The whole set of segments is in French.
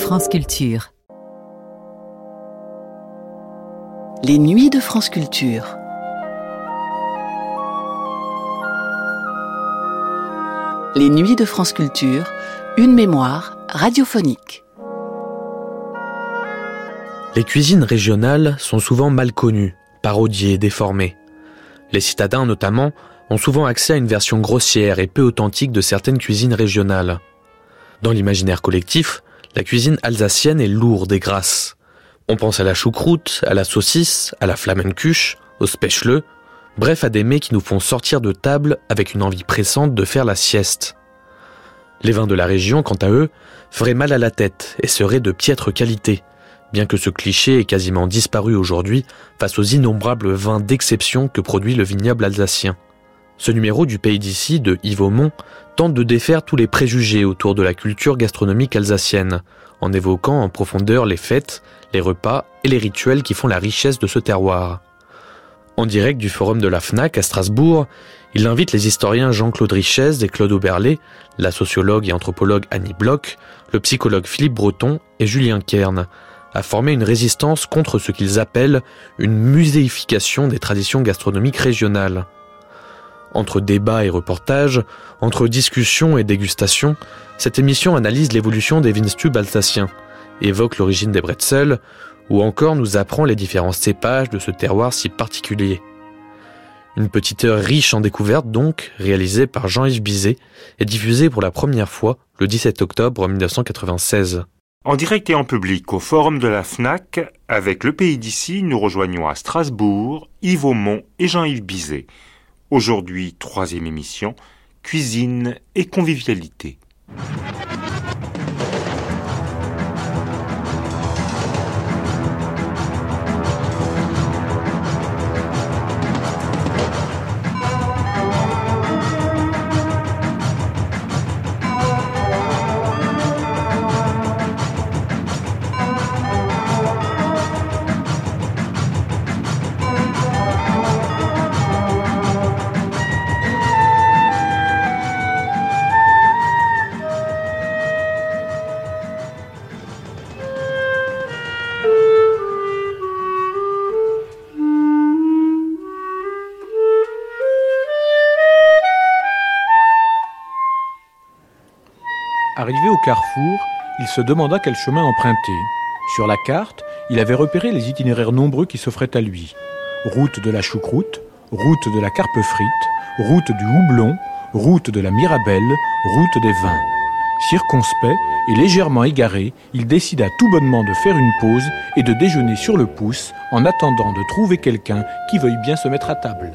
France Culture. Les nuits de France Culture. Les nuits de France Culture, une mémoire radiophonique. Les cuisines régionales sont souvent mal connues, parodiées, déformées. Les citadins, notamment, ont souvent accès à une version grossière et peu authentique de certaines cuisines régionales. Dans l'imaginaire collectif, la cuisine alsacienne est lourde et grasse. On pense à la choucroute, à la saucisse, à la flamencuche, au spechle, bref à des mets qui nous font sortir de table avec une envie pressante de faire la sieste. Les vins de la région, quant à eux, feraient mal à la tête et seraient de piètre qualité, bien que ce cliché ait quasiment disparu aujourd'hui face aux innombrables vins d'exception que produit le vignoble alsacien. Ce numéro du Pays d'ici de Yves Aumont tente de défaire tous les préjugés autour de la culture gastronomique alsacienne, en évoquant en profondeur les fêtes, les repas et les rituels qui font la richesse de ce terroir. En direct du forum de la FNAC à Strasbourg, il invite les historiens Jean-Claude Richez et Claude Oberlé, la sociologue et anthropologue Annie Bloch, le psychologue Philippe Breton et Julien Kern, à former une résistance contre ce qu'ils appellent une muséification des traditions gastronomiques régionales. Entre débats et reportages, entre discussions et dégustations, cette émission analyse l'évolution des Weinstübe alsaciens, évoque l'origine des bretzels, ou encore nous apprend les différents cépages de ce terroir si particulier. Une petite heure riche en découvertes donc, réalisée par Jean-Yves Bizet, et diffusée pour la première fois le 17 octobre 1996. En direct et en public au forum de la FNAC, avec le Pays d'ici, nous rejoignons à Strasbourg Yves Aumont et Jean-Yves Bizet. Aujourd'hui, 3e émission, cuisine et convivialité. Arrivé au carrefour, il se demanda quel chemin emprunter. Sur la carte, il avait repéré les itinéraires nombreux qui s'offraient à lui. Route de la choucroute, route de la carpe frite, route du houblon, route de la mirabelle, route des vins. Circonspect et légèrement égaré, il décida tout bonnement de faire une pause et de déjeuner sur le pouce en attendant de trouver quelqu'un qui veuille bien se mettre à table.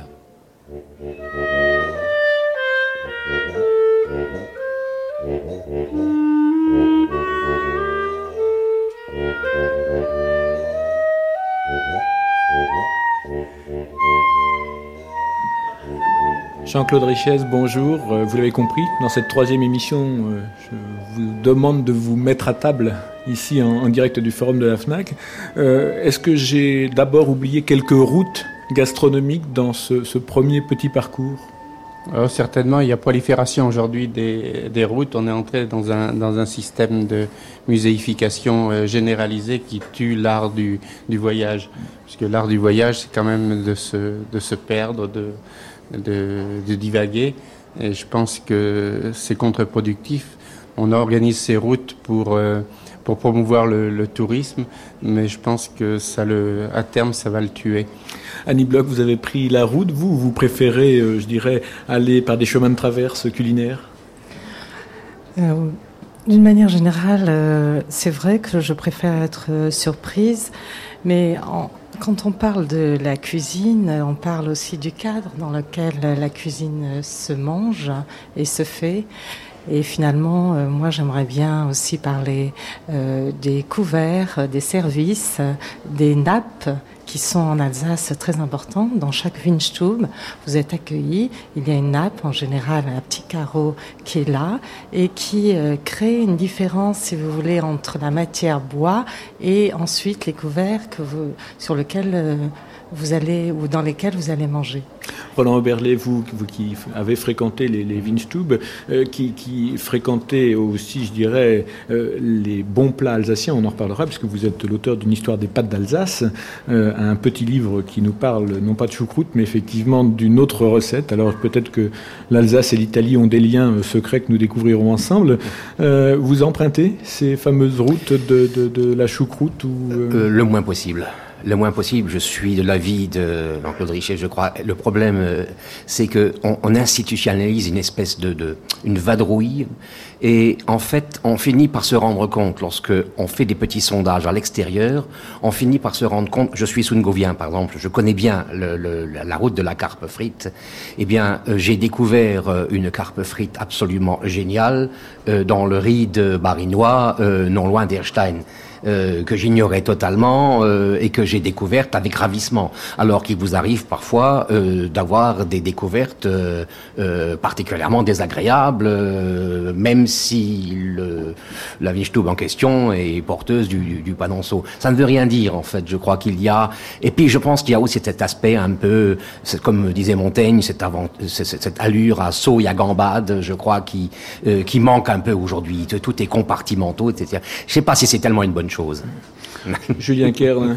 Jean-Claude Richez, bonjour. Vous l'avez compris, dans cette 3e émission, je vous demande de vous mettre à table ici en direct du forum de la FNAC. Est-ce que j'ai d'abord oublié quelques routes gastronomiques dans ce premier petit parcours ? Alors, certainement, il y a prolifération aujourd'hui des routes. On est entré dans un système de muséification généralisée qui tue l'art du voyage. Puisque l'art du voyage, c'est quand même de se perdre, de divaguer. Et je pense que c'est contre-productif. On organise ces routes pour promouvoir le tourisme, mais je pense que à terme, ça va le tuer. Annie Bloch, vous avez pris la route, vous préférez, je dirais, aller par des chemins de traverse culinaires ? D'une manière générale, c'est vrai que je préfère être surprise, mais quand on parle de la cuisine, on parle aussi du cadre dans lequel la cuisine se mange et se fait. Et finalement, moi, j'aimerais bien aussi parler des couverts, des services, des nappes qui sont en Alsace très importants. Dans chaque Weinstube, vous êtes accueillis. Il y a une nappe, en général un petit carreau qui est là et qui crée une différence, si vous voulez, entre la matière bois et ensuite les couverts sur lesquels vous allez ou dans lesquels vous allez manger. Roland Oberlé, vous qui avez fréquenté les Weinstube, qui fréquentez aussi, je dirais, les bons plats alsaciens, on en reparlera, puisque vous êtes l'auteur d'une histoire des pâtes d'Alsace, un petit livre qui nous parle, non pas de choucroute, mais effectivement d'une autre recette. Alors peut-être que l'Alsace et l'Italie ont des liens secrets que nous découvrirons ensemble. Vous empruntez ces fameuses routes de la choucroute Le moins possible. Le moins possible, je suis de l'avis de Jean-Claude Richet, je crois. Le problème, c'est que on institutionnalise une espèce une vadrouille, et en fait, on finit par se rendre compte, lorsque on fait des petits sondages à l'extérieur, on finit par se rendre compte. Je suis Sungovien, par exemple, je connais bien la route de la carpe frite. Eh bien, j'ai découvert une carpe frite absolument géniale dans le ried barinois, non loin d'Erstein. Que j'ignorais totalement et que j'ai découverte avec ravissement. Alors qu'il vous arrive parfois d'avoir des découvertes particulièrement désagréables, même si la Weinstube en question est porteuse du panonceau. Ça ne veut rien dire, en fait. Je crois qu'il y a... Et puis je pense qu'il y a aussi cet aspect un peu, comme disait Montaigne, cette allure à saut et à gambade, je crois, qui manque un peu aujourd'hui. Tout est compartimentaux, etc. Je ne sais pas si c'est tellement une bonne chose. Julien Kern,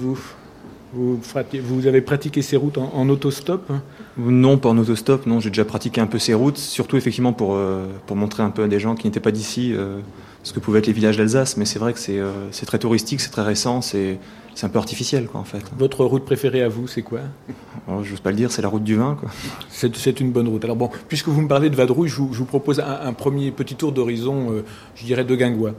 vous avez pratiqué ces routes en autostop ? Non, pas en autostop, non, j'ai déjà pratiqué un peu ces routes, surtout effectivement pour montrer un peu à des gens qui n'étaient pas d'ici ce que pouvaient être les villages d'Alsace, mais c'est vrai que c'est très touristique, c'est très récent, c'est un peu artificiel, quoi, en fait. Votre route préférée à vous, c'est quoi ? Alors, je n'ose pas le dire, c'est la route du vin, quoi. C'est une bonne route. Alors bon, puisque vous me parlez de vadrouille, je vous propose un premier petit tour d'horizon, je dirais de guingois.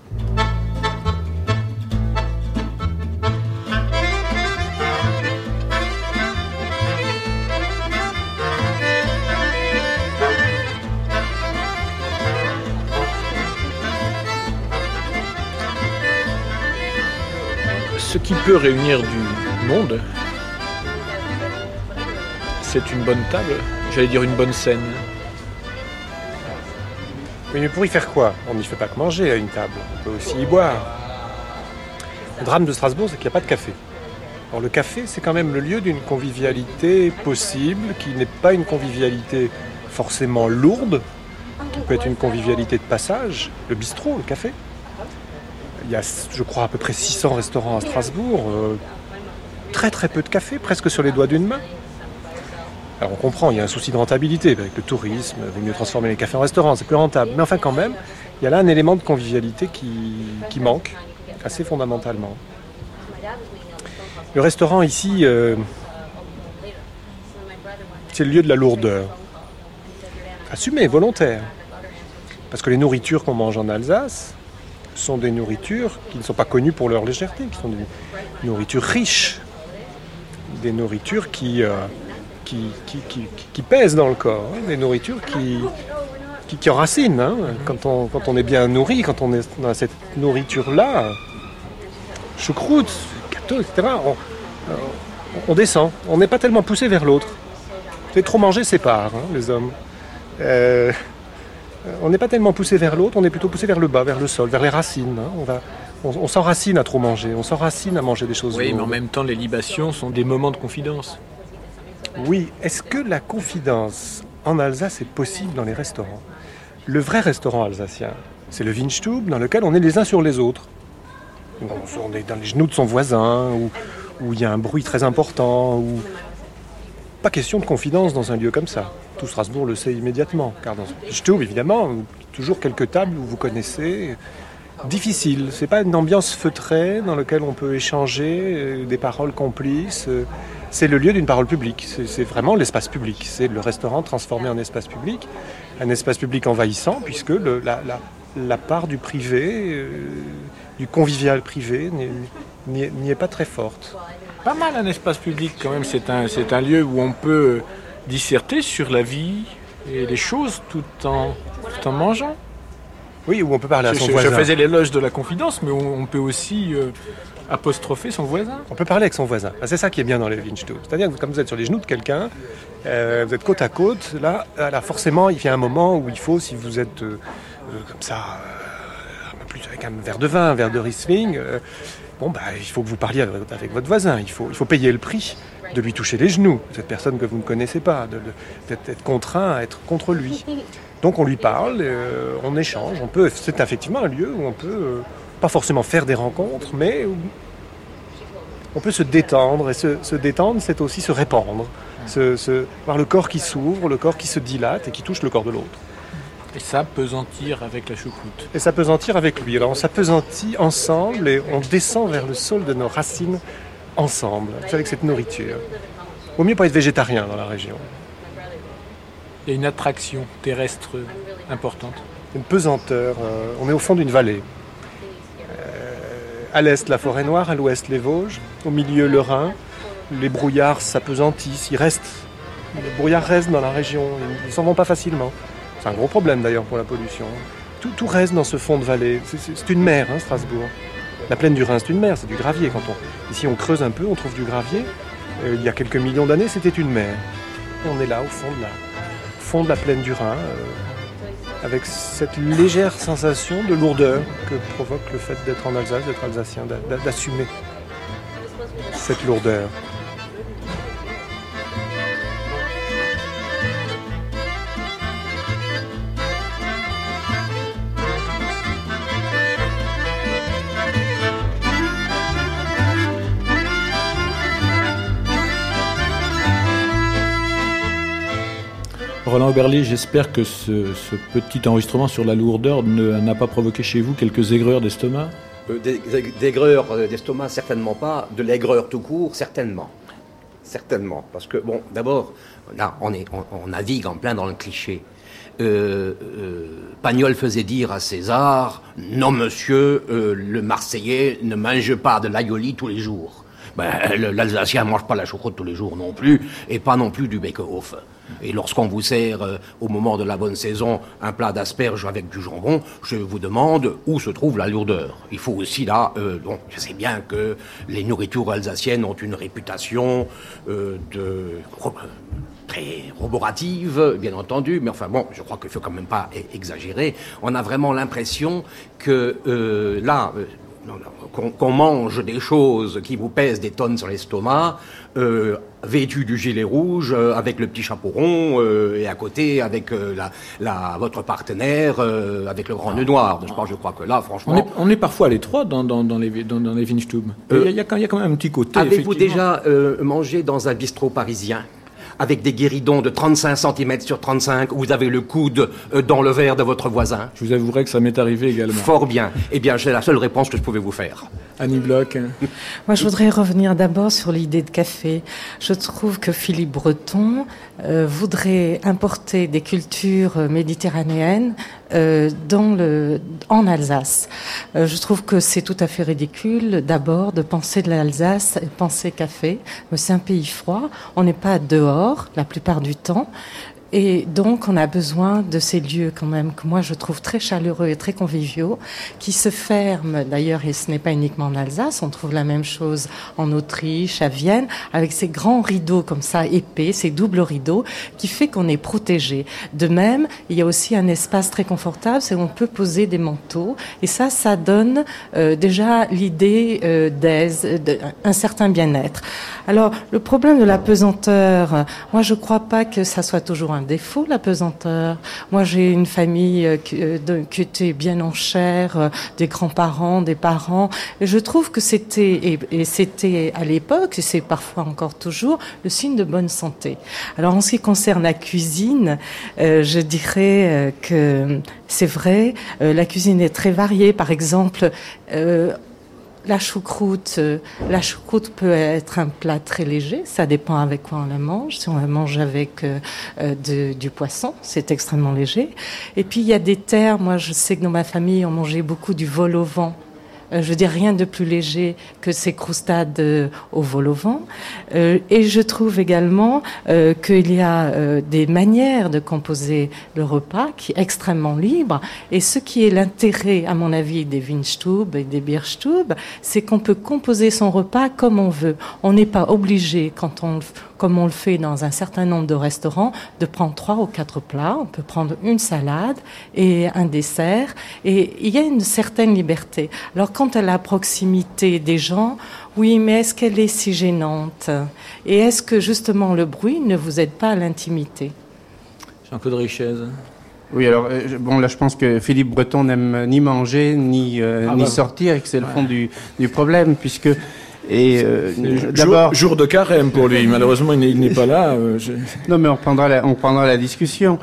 Ce qui peut réunir du monde, c'est une bonne table, j'allais dire une bonne scène. Oui, mais pour y faire quoi ? On n'y fait pas que manger à une table, on peut aussi y boire. Le drame de Strasbourg, c'est qu'il n'y a pas de café. Alors le café, c'est quand même le lieu d'une convivialité possible, qui n'est pas une convivialité forcément lourde, qui peut être une convivialité de passage, le bistrot, le café. Il y a, je crois, à peu près 600 restaurants à Strasbourg, très très peu de café, presque sur les doigts d'une main. Alors on comprend, il y a un souci de rentabilité, avec le tourisme, il vaut mieux transformer les cafés en restaurants, c'est plus rentable. Mais enfin quand même, il y a là un élément de convivialité qui manque, assez fondamentalement. Le restaurant ici, c'est le lieu de la lourdeur. Assumé, volontaire. Parce que les nourritures qu'on mange en Alsace sont des nourritures qui ne sont pas connues pour leur légèreté, qui sont des nourritures riches, des nourritures qui pèsent dans le corps, hein, des nourritures qui enracinent. Hein. Quand on est bien nourri, quand on est dans cette nourriture-là, choucroute, gâteau, etc., on descend. On n'est pas tellement poussé vers l'autre. C'est trop manger sépare, hein, les hommes. On n'est pas tellement poussé vers l'autre, on est plutôt poussé vers le bas, vers le sol, vers les racines. Hein. On s'enracine à trop manger, on s'enracine à manger des choses lourdes. Oui, mais en même temps, les libations sont des moments de confidence. Oui, est-ce que la confidence en Alsace est possible dans les restaurants ? Le vrai restaurant alsacien, c'est le Weinstube dans lequel on est les uns sur les autres. On est dans les genoux de son voisin, où il y a un bruit très important, où... Pas question de confidence dans un lieu comme ça. Tout Strasbourg le sait immédiatement, car dans un Weinstube, évidemment, toujours quelques tables où vous connaissez. Difficile, c'est pas une ambiance feutrée dans laquelle on peut échanger des paroles complices. C'est le lieu d'une parole publique, c'est vraiment l'espace public. C'est le restaurant transformé en espace public, un espace public envahissant, puisque la part du privé, du convivial privé, n'y est pas très forte. Pas mal un espace public quand même, c'est un lieu où on peut disserter sur la vie et les choses tout en mangeant. Oui, ou on peut parler à son voisin. Je faisais l'éloge de la confidence, mais on peut aussi apostropher son voisin. On peut parler avec son voisin. C'est ça qui est bien dans les Windstube. C'est-à-dire que comme vous êtes sur les genoux de quelqu'un, vous êtes côte à côte, là forcément, il y a un moment où il faut, si vous êtes comme ça, un peu plus avec un verre de vin, un verre de Riesling, il faut que vous parliez avec votre voisin. Il faut payer le prix de lui toucher les genoux, cette personne que vous ne connaissez pas, d'être contraint à être contre lui. Donc on lui parle, on échange. C'est effectivement un lieu où on peut, pas forcément faire des rencontres, mais où on peut se détendre. Et se détendre, c'est aussi se répandre. Voir le corps qui s'ouvre, le corps qui se dilate et qui touche le corps de l'autre. Et s'apesantir avec la choucroute. Et s'apesantir avec lui. Alors on s'apesantit ensemble et on descend vers le sol de nos racines ensemble, avec cette nourriture. Vaut mieux pas être végétarien dans la région. Il y a une attraction terrestre importante. Une pesanteur. On est au fond d'une vallée. À l'est, la forêt noire, à l'ouest, les Vosges. Au milieu, le Rhin. Les brouillards s'apesantissent. Les brouillards restent dans la région. Ils ne s'en vont pas facilement. C'est un gros problème d'ailleurs pour la pollution. Tout reste dans ce fond de vallée. C'est une mer, Strasbourg. La plaine du Rhin, c'est une mer, c'est du gravier. Ici, on creuse un peu, on trouve du gravier. Il y a quelques millions d'années, c'était une mer. Et on est là, au fond de la plaine du Rhin, avec cette légère sensation de lourdeur que provoque le fait d'être en Alsace, d'être alsacien, d'assumer cette lourdeur. Roland Oberly, j'espère que ce petit enregistrement sur la lourdeur n'a pas provoqué chez vous quelques aigreurs d'estomac. Des aigreurs d'estomac, certainement pas. De l'aigreur tout court, certainement. Certainement. Parce que, d'abord, là, on navigue en plein dans le cliché. Pagnol faisait dire à César « Non, monsieur, le Marseillais ne mange pas de l'aïoli tous les jours. » L'Alsacien ne mange pas la choucroute tous les jours non plus, et pas non plus du Beckhoff. Et lorsqu'on vous sert, au moment de la bonne saison, un plat d'asperges avec du jambon, je vous demande où se trouve la lourdeur. Il faut aussi là, je sais bien que les nourritures alsaciennes ont une réputation très roborative, bien entendu, mais je crois qu'il ne faut quand même pas exagérer. On a vraiment l'impression que qu'on mange des choses qui vous pèsent des tonnes sur l'estomac, vêtu du gilet rouge, avec le petit chapeau rond, et à côté avec votre partenaire, avec le grand nœud noir. Je crois que là, franchement... On est parfois à l'étroit dans les Windstube. Il y a quand même un petit côté... Avez-vous déjà mangé dans un bistrot parisien avec des guéridons de 35 cm sur 35, où vous avez le coude dans le verre de votre voisin? Je vous avouerai que ça m'est arrivé également. Fort bien. Eh bien, c'est la seule réponse que je pouvais vous faire. Annie Bloch. Moi, je voudrais revenir d'abord sur l'idée de café. Je trouve que Philippe Breton voudrait importer des cultures méditerranéennes en Alsace. Je trouve que c'est tout à fait ridicule, d'abord, de penser de l'Alsace et de penser café. C'est un pays froid. On n'est pas dehors la plupart du temps. Et donc, on a besoin de ces lieux quand même que moi je trouve très chaleureux et très conviviaux, qui se ferment d'ailleurs, et ce n'est pas uniquement en Alsace, on trouve la même chose en Autriche, à Vienne, avec ces grands rideaux comme ça épais, ces doubles rideaux, qui fait qu'on est protégé. De même, il y a aussi un espace très confortable, c'est où on peut poser des manteaux, et ça donne déjà l'idée d'un certain bien-être. Alors, le problème de la pesanteur, moi je crois pas que ça soit toujours un défaut, la pesanteur. Moi, j'ai une famille qui était bien en chair, des grands-parents, des parents. Et je trouve que c'était à l'époque, et c'est parfois encore toujours, le signe de bonne santé. Alors, en ce qui concerne la cuisine, je dirais que c'est vrai, la cuisine est très variée. Par exemple, la choucroute peut être un plat très léger, ça dépend avec quoi on la mange. Si on la mange avec du poisson, c'est extrêmement léger. Et puis il y a des terres, moi je sais que dans ma famille on mangeait beaucoup du vol au vent. Je veux dire, rien de plus léger que ces croustades au vol au vent. Et je trouve également qu'il y a des manières de composer le repas qui est extrêmement libre. Et ce qui est l'intérêt, à mon avis, des Windstube et des Bierstube, c'est qu'on peut composer son repas comme on veut. On n'est pas obligé, comme on le fait dans un certain nombre de restaurants, de prendre 3 ou 4 plats. On peut prendre une salade et un dessert. Et il y a une certaine liberté. Alors, quant à la proximité des gens, oui, mais est-ce qu'elle est si gênante? Et est-ce que, justement, le bruit ne vous aide pas à l'intimité? Jean-Claude Richez. Oui, alors, là, je pense que Philippe Breton n'aime ni manger, ni sortir, et que c'est le fond du problème, puisque... Et d'abord, jour de carême pour lui. Malheureusement, il n'est pas là. Non, mais on reprendra la discussion.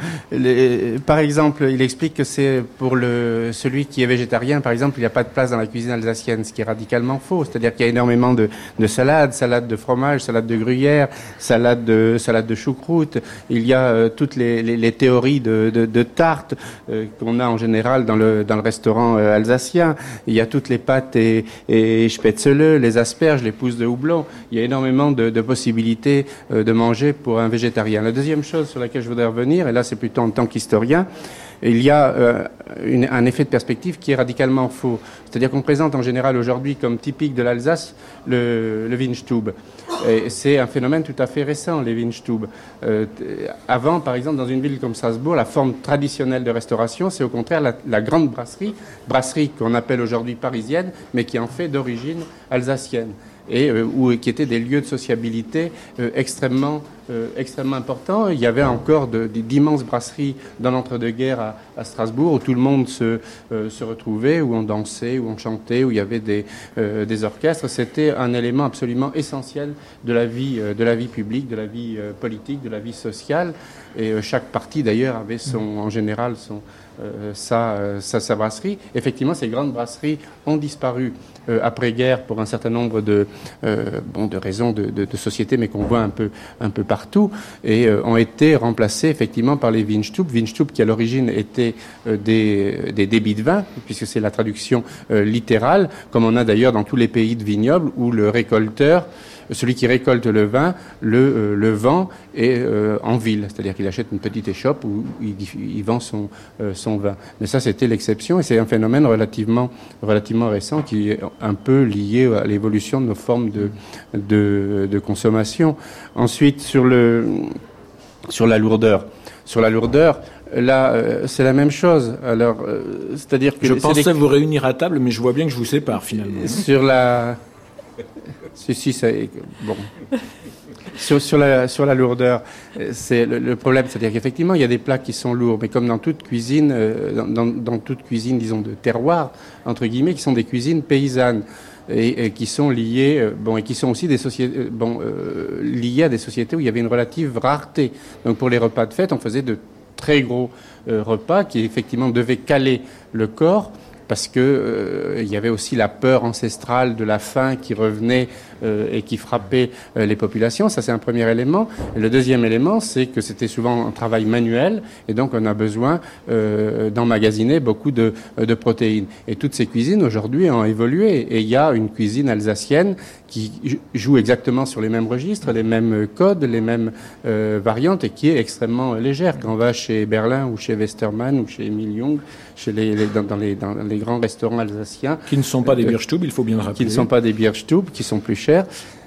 Par exemple, il explique que c'est pour celui qui est végétarien, par exemple, il n'y a pas de place dans la cuisine alsacienne, ce qui est radicalement faux. C'est-à-dire qu'il y a énormément de salade de fromage, salade de gruyère, salade de choucroute. Il y a toutes les théories de tarte qu'on a en général dans le restaurant alsacien. Il y a toutes les pâtes et spätzle, les asperges, les pousses de houblon. Il y a énormément de possibilités de manger pour un végétarien. La deuxième chose sur laquelle je voudrais revenir, et là c'est plutôt en tant qu'historien, il y a un effet de perspective qui est radicalement faux. C'est-à-dire qu'on présente en général aujourd'hui comme typique de l'Alsace le Windstube. Et c'est un phénomène tout à fait récent, les Windstube. Avant, par exemple, dans une ville comme Strasbourg, la forme traditionnelle de restauration, c'est au contraire la grande brasserie qu'on appelle aujourd'hui parisienne, mais qui est en fait d'origine alsacienne. Et qui étaient des lieux de sociabilité extrêmement importants. Il y avait encore d'immenses brasseries dans l'entre-deux-guerres à Strasbourg, où tout le monde se retrouvait, où on dansait, où on chantait, où il y avait des orchestres. C'était un élément absolument essentiel de la vie publique, de la vie politique, de la vie sociale. Et chaque parti, d'ailleurs, avait en général sa brasserie. Effectivement, ces grandes brasseries ont disparu après-guerre pour un certain nombre de raisons de société, mais qu'on voit un peu partout, et ont été remplacées effectivement par les Windstube. Windstube qui à l'origine étaient des débits de vin, puisque c'est la traduction littérale, comme on a d'ailleurs dans tous les pays de vignobles, où le récolteur, celui qui récolte le vin, le vend en ville, c'est-à-dire qu'il achète une petite échoppe où il vend son vin. Mais ça, c'était l'exception, et c'est un phénomène relativement récent qui est un peu lié à l'évolution de nos formes de consommation. Ensuite, sur la lourdeur. Sur la lourdeur, là, c'est la même chose. Alors, c'est-à-dire que je pensais vous réunir à table, mais je vois bien que je vous sépare finalement. Sur la bon. Sur la lourdeur, c'est le problème, c'est-à-dire qu'effectivement il y a des plats qui sont lourds, mais comme dans toute cuisine, dans toute cuisine, disons de terroir entre guillemets, qui sont des cuisines paysannes et qui sont liées, et qui sont aussi des sociétés, liées à des sociétés où il y avait une relative rareté. Donc pour les repas de fête, on faisait de très gros repas qui effectivement devaient caler le corps, parce que il y avait aussi la peur ancestrale de la faim qui revenait et qui frappait les populations. Ça, c'est un premier élément. Et le deuxième élément, c'est que c'était souvent un travail manuel, et donc on a besoin d'emmagasiner beaucoup de protéines. Et toutes ces cuisines, aujourd'hui, ont évolué. Et il y a une cuisine alsacienne qui joue exactement sur les mêmes registres, les mêmes codes, les mêmes variantes, et qui est extrêmement légère. Quand on va chez Berlin ou chez Westermann ou chez Emil Jung, dans les grands restaurants alsaciens. Qui ne sont pas des Bierstube, il faut bien le rappeler. Qui ne sont pas des Bierstube, qui sont plus chers.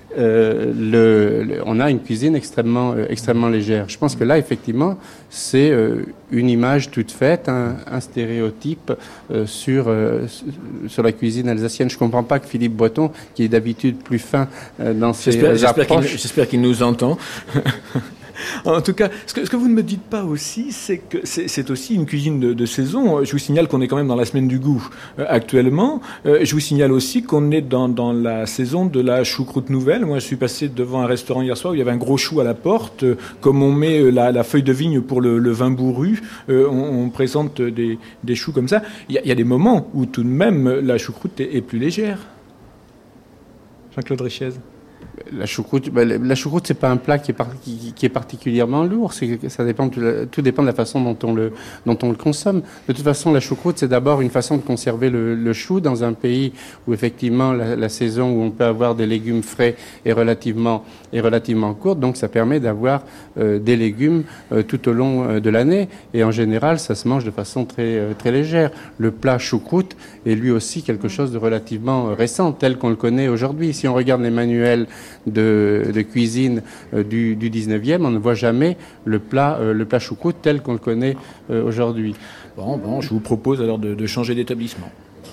On a une cuisine extrêmement légère. Je pense que là, effectivement, c'est une image toute faite, un stéréotype sur la cuisine alsacienne. Je ne comprends pas que Philippe Breton, qui est d'habitude plus fin dans ses approches... J'espère qu'il nous entend. En tout cas, ce que vous ne me dites pas aussi, c'est que c'est aussi une cuisine de saison. Je vous signale qu'on est quand même dans la semaine du goût actuellement. Je vous signale aussi qu'on est dans la saison de la choucroute nouvelle. Moi, je suis passé devant un restaurant hier soir où il y avait un gros chou à la porte. Comme on met la feuille de vigne pour le vin bourru, on présente des choux comme ça. Il y a des moments où tout de même la choucroute est plus légère. Jean-Claude Richez. La choucroute, c'est pas un plat qui est particulièrement lourd. Tout dépend de la façon dont on le consomme. De toute façon, la choucroute, c'est d'abord une façon de conserver le chou dans un pays où effectivement la saison où on peut avoir des légumes frais est relativement courte. Donc, ça permet d'avoir des légumes tout au long de l'année. Et en général, ça se mange de façon très très légère. Le plat choucroute est lui aussi quelque chose de relativement récent, tel qu'on le connaît aujourd'hui. Si on regarde les manuels de cuisine du 19e, on ne voit jamais le plat choucroute tel qu'on le connaît aujourd'hui. Bon, je vous propose alors de changer d'établissement.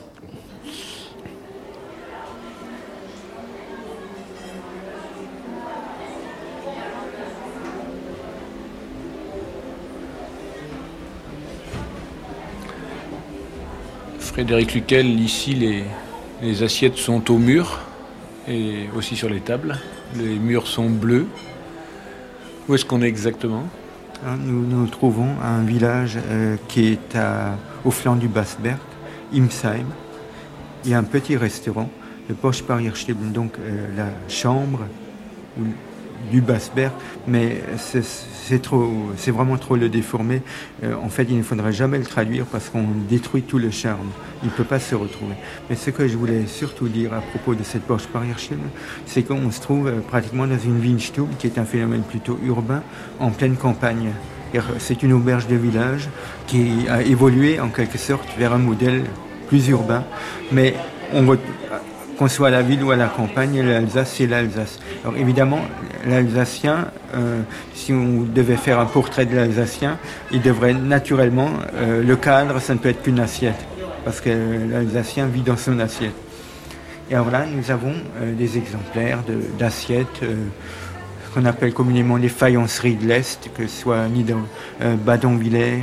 Frédéric Luquel, ici les assiettes sont au mur et aussi sur les tables. Les murs sont bleus. Où est-ce qu'on est exactement ? Nous nous trouvons à un village qui est au flanc du Basberg, Imsheim. Il y a un petit restaurant, le Postparierstube, donc la chambre du Basberg, mais c'est vraiment trop le déformer. En fait, il ne faudrait jamais le traduire parce qu'on détruit tout le charme. Il ne peut pas se retrouver. Mais ce que je voulais surtout dire à propos de cette Postparierstube, c'est qu'on se trouve pratiquement dans une Windstube, qui est un phénomène plutôt urbain, en pleine campagne. C'est une auberge de village qui a évolué en quelque sorte vers un modèle plus urbain, mais qu'on soit à la ville ou à la campagne, l'Alsace, c'est l'Alsace. Alors évidemment, l'Alsacien, si on devait faire un portrait de l'Alsacien, il devrait naturellement, le cadre, ça ne peut être qu'une assiette, parce que l'Alsacien vit dans son assiette. Et alors là, nous avons des exemplaires d'assiettes qu'on appelle communément les faïenceries de l'Est, que ce soit Badonvillers,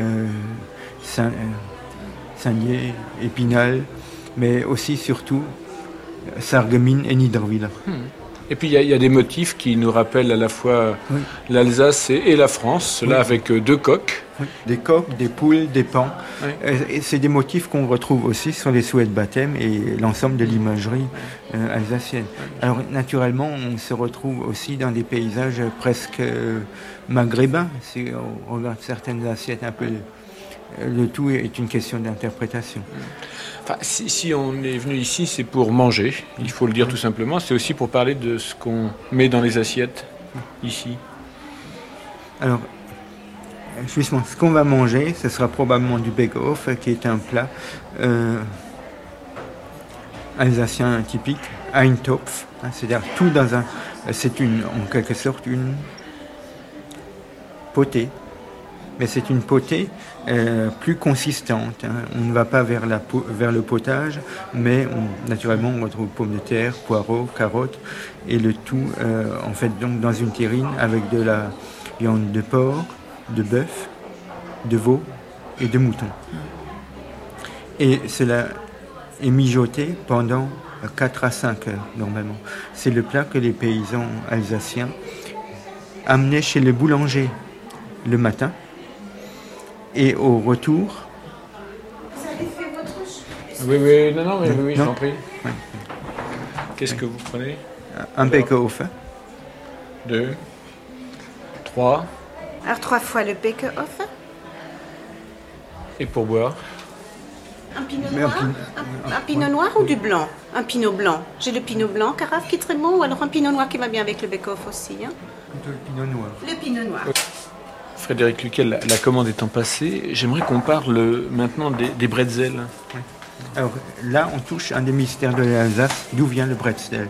Saint-Nier, Épinal, mais aussi, surtout, Sarreguemines et Niederwiller. Et puis il y a des motifs qui nous rappellent à la fois l'Alsace et la France, cela avec deux coqs. Oui. Des coqs, des poules, des paons. Oui. Et c'est des motifs qu'on retrouve aussi sur les souhaits de baptême et l'ensemble de l'imagerie alsacienne. Alors naturellement, on se retrouve aussi dans des paysages presque maghrébins. Si on regarde certaines assiettes un peu... Le tout est une question d'interprétation. Enfin, si on est venu ici, c'est pour manger, il faut le dire tout simplement. C'est aussi pour parler de ce qu'on met dans les assiettes, ici. Alors, justement, ce qu'on va manger, ce sera probablement du Bake-Off, qui est un plat alsacien typique, Eintopf, c'est-à-dire tout dans un... C'est en quelque sorte une potée. Mais c'est une potée plus consistante. On ne va pas vers le potage, mais naturellement on retrouve pommes de terre, poireaux, carottes, et le tout en fait donc dans une terrine avec de la viande de porc, de bœuf, de veau et de mouton. Et cela est mijoté pendant 4 à 5 heures normalement. C'est le plat que les paysans alsaciens amenaient chez le boulanger le matin. Et au retour... Vous avez fait votre choix ? Oui, non, j'en prie. Oui. Qu'est-ce que vous prenez ? Un Bake-Off. 2, 3. Alors 3 fois le Bake-Off. Et pour boire ? Un pinot noir un pinot noir ou du blanc ? Un pinot blanc. J'ai le pinot blanc, carafe, qui est très bon, ou alors un pinot noir qui va bien avec le Bake-Off aussi. Plutôt le pinot noir. Le pinot noir. Oui. Frédéric Luquel, la commande étant passée, j'aimerais qu'on parle maintenant des bretzels. Oui. Alors là, on touche un des mystères de l'Alsace, d'où vient le bretzel.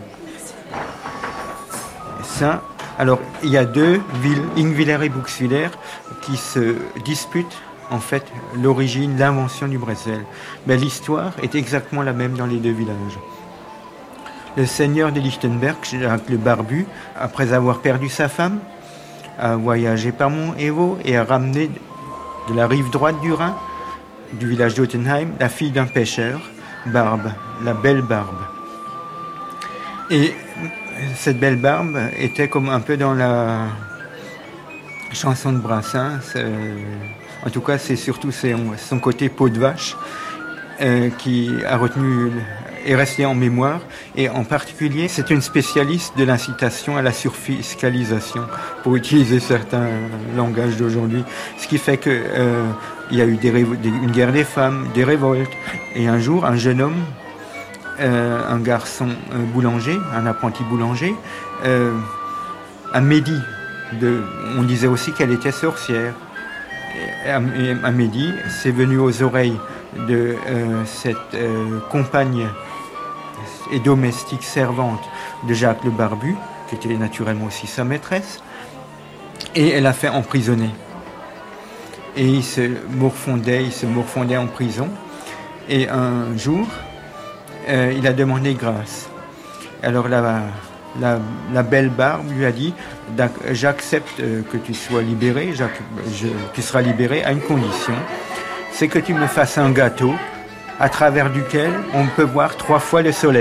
Ça, alors il y a 2 villes, Ingwiller et Buxwiller, qui se disputent en fait l'origine, l'invention du bretzel. Mais l'histoire est exactement la même dans les 2 villages. Le seigneur de Lichtenberg, Jacques le Barbu, après avoir perdu sa femme, a voyagé par Mont-Evo et a ramené de la rive droite du Rhin, du village d'Ottenheim, la fille d'un pêcheur, Barbe, la belle Barbe. Et cette belle Barbe était comme un peu dans la chanson de Brassens, en tout cas c'est surtout son côté peau de vache qui a retenu est restée en mémoire, et en particulier, c'est une spécialiste de l'incitation à la surfiscalisation, pour utiliser certains langages d'aujourd'hui. Ce qui fait que il y a eu une guerre des femmes, des révoltes, et un jour, un jeune homme, un garçon boulanger, un apprenti boulanger, Amélie, on disait aussi qu'elle était sorcière. Amélie, c'est venu aux oreilles de cette compagne et domestique servante de Jacques le Barbu, qui était naturellement aussi sa maîtresse, et elle a fait emprisonner. Et il se morfondait en prison, et un jour, il a demandé grâce. Alors la belle Barbe lui a dit « J'accepte que tu sois libéré, tu seras libéré à une condition, c'est que tu me fasses un gâteau à travers duquel on peut voir 3 fois le soleil. »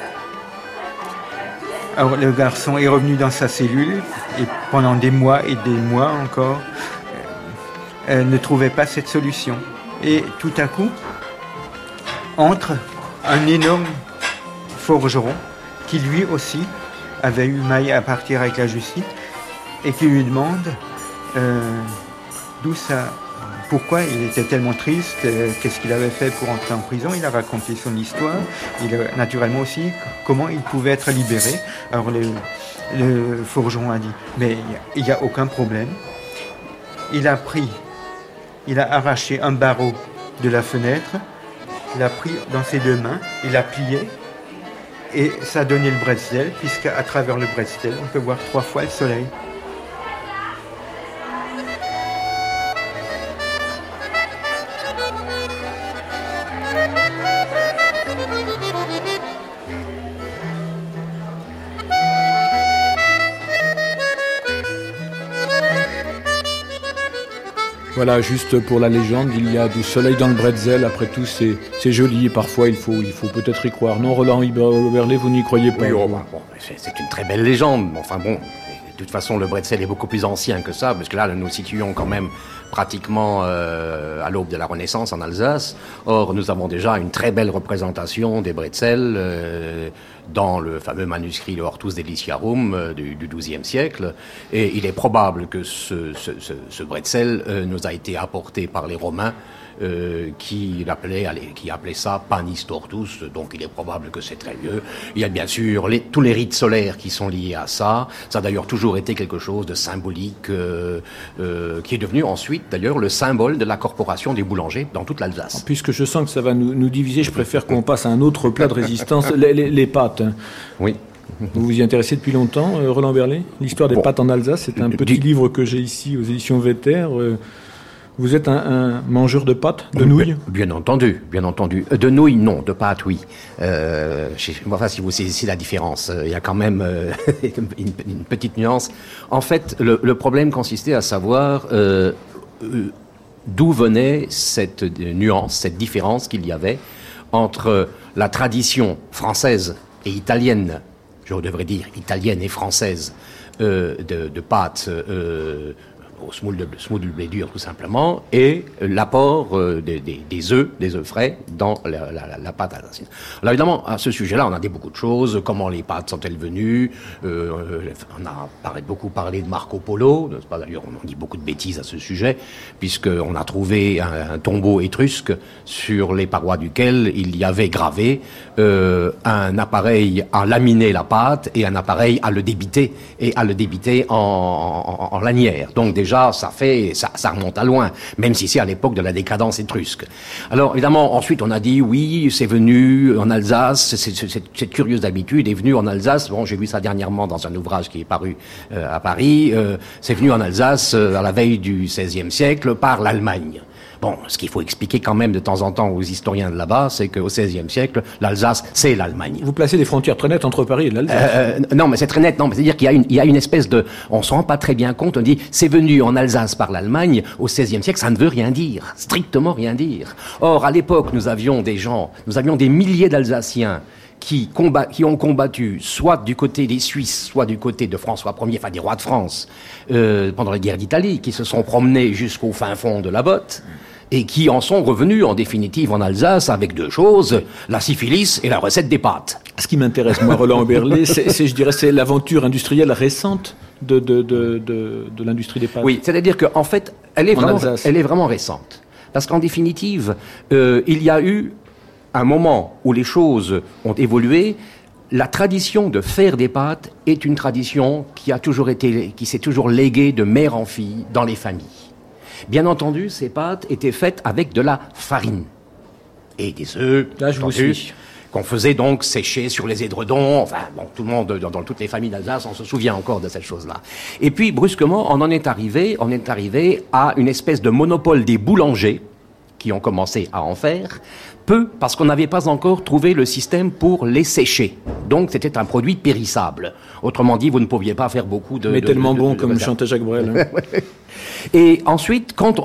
Alors le garçon est revenu dans sa cellule et pendant des mois et des mois encore, ne trouvait pas cette solution. Et tout à coup, entre un énorme forgeron qui lui aussi avait eu maille à partir avec la justice et qui lui demande pourquoi il était tellement triste, qu'est-ce qu'il avait fait pour entrer en prison. Il a raconté son histoire, naturellement aussi comment il pouvait être libéré. Alors le forgeron a dit mais il n'y a aucun problème. Il a arraché un barreau de la fenêtre, l'a pris dans ses 2 mains, il l'a plié, et ça a donné le bretzel, puisqu'à travers le bretzel, on peut voir 3 fois le soleil. Voilà, juste pour la légende, il y a du soleil dans le bretzel. Après tout, c'est joli et parfois il faut peut-être y croire. Non, Roland Oberlé, vous n'y croyez pas? Oui, c'est une très belle légende. Enfin bon, de toute façon, le bretzel est beaucoup plus ancien que ça, parce que là, nous nous situons quand même pratiquement à l'aube de la Renaissance en Alsace. Or, nous avons déjà une très belle représentation des bretzels dans le fameux manuscrit Le Hortus Deliciarum du XIIe siècle. Et il est probable que ce bretzel nous a été apporté par les Romains qui appelaient ça panis tortus, donc il est probable que c'est très vieux. Il y a bien sûr tous les rites solaires qui sont liés à ça. Ça a d'ailleurs toujours été quelque chose de symbolique qui est devenu ensuite d'ailleurs le symbole de la corporation des boulangers dans toute l'Alsace. Puisque je sens que ça va nous diviser, je préfère qu'on passe à un autre plat de résistance, les pâtes. Oui. Vous vous y intéressez depuis longtemps, Roland Berlet? L'histoire des pâtes en Alsace, c'est un petit livre que j'ai ici aux éditions Vetter. Vous êtes un mangeur de pâtes, de nouilles? Bien entendu. De nouilles, non. De pâtes, oui. Enfin, si vous saisissez la différence, il y a quand même une petite nuance. En fait, le problème consistait à savoir d'où venait cette nuance, cette différence qu'il y avait entre la tradition française et italienne, je devrais dire italienne et française, de pâtes au semoule de blé dur tout simplement, et l'apport des œufs frais dans la pâte alsacienne. Alors évidemment, à ce sujet-là, on a dit beaucoup de choses. Comment les pâtes sont-elles venues? On a beaucoup parlé de Marco Polo, n'est-ce pas? D'ailleurs, on dit beaucoup de bêtises à ce sujet, puisqu'on a trouvé un tombeau étrusque sur les parois duquel il y avait gravé un appareil à laminer la pâte et un appareil à le débiter, en lanière. Donc déjà, ça remonte à loin, même si c'est à l'époque de la décadence étrusque. Alors, évidemment, ensuite, on a dit, oui, c'est venu en Alsace, cette curieuse habitude est venue en Alsace, bon, j'ai vu ça dernièrement dans un ouvrage qui est paru à Paris, c'est venu en Alsace à la veille du XVIe siècle par l'Allemagne. Bon, ce qu'il faut expliquer quand même de temps en temps aux historiens de là-bas, c'est qu'au XVIe siècle, l'Alsace, c'est l'Allemagne. Vous placez des frontières très nettes entre Paris et l'Alsace. Non, mais c'est très net. Non, mais c'est-à-dire qu'il y a une espèce de... On se rend pas très bien compte, on dit, c'est venu en Alsace par l'Allemagne, au XVIe siècle, ça ne veut rien dire. Strictement rien dire. Or, à l'époque, nous avions des milliers d'Alsaciens qui ont combattu soit du côté des Suisses, soit du côté de François Ier, enfin des rois de France, pendant la guerre d'Italie, qui se sont promenés jusqu'au fin fond de la botte. et qui en sont revenus en définitive en Alsace avec deux choses, la syphilis et la recette des pâtes. Ce qui m'intéresse, moi, Roland Oberlé, c'est l'aventure industrielle récente de l'industrie des pâtes. Oui, c'est-à-dire qu'en fait, elle est vraiment récente. Parce qu'en définitive, il y a eu un moment où les choses ont évolué. La tradition de faire des pâtes est une tradition qui s'est toujours léguée de mère en fille dans les familles. Bien entendu, ces pâtes étaient faites avec de la farine et des œufs. Là, je vous suis. Qu'on faisait donc sécher sur les édredons. Enfin, bon, tout le monde, dans toutes les familles d'Alsace, on se souvient encore de cette chose-là. Et puis, brusquement, on est arrivé à une espèce de monopole des boulangers qui ont commencé à en faire, parce qu'on n'avait pas encore trouvé le système pour les sécher. Donc, c'était un produit périssable. Autrement dit, vous ne pouviez pas faire beaucoup de... Mais tellement bon, comme chantait Jacques Brel. Et ensuite, quand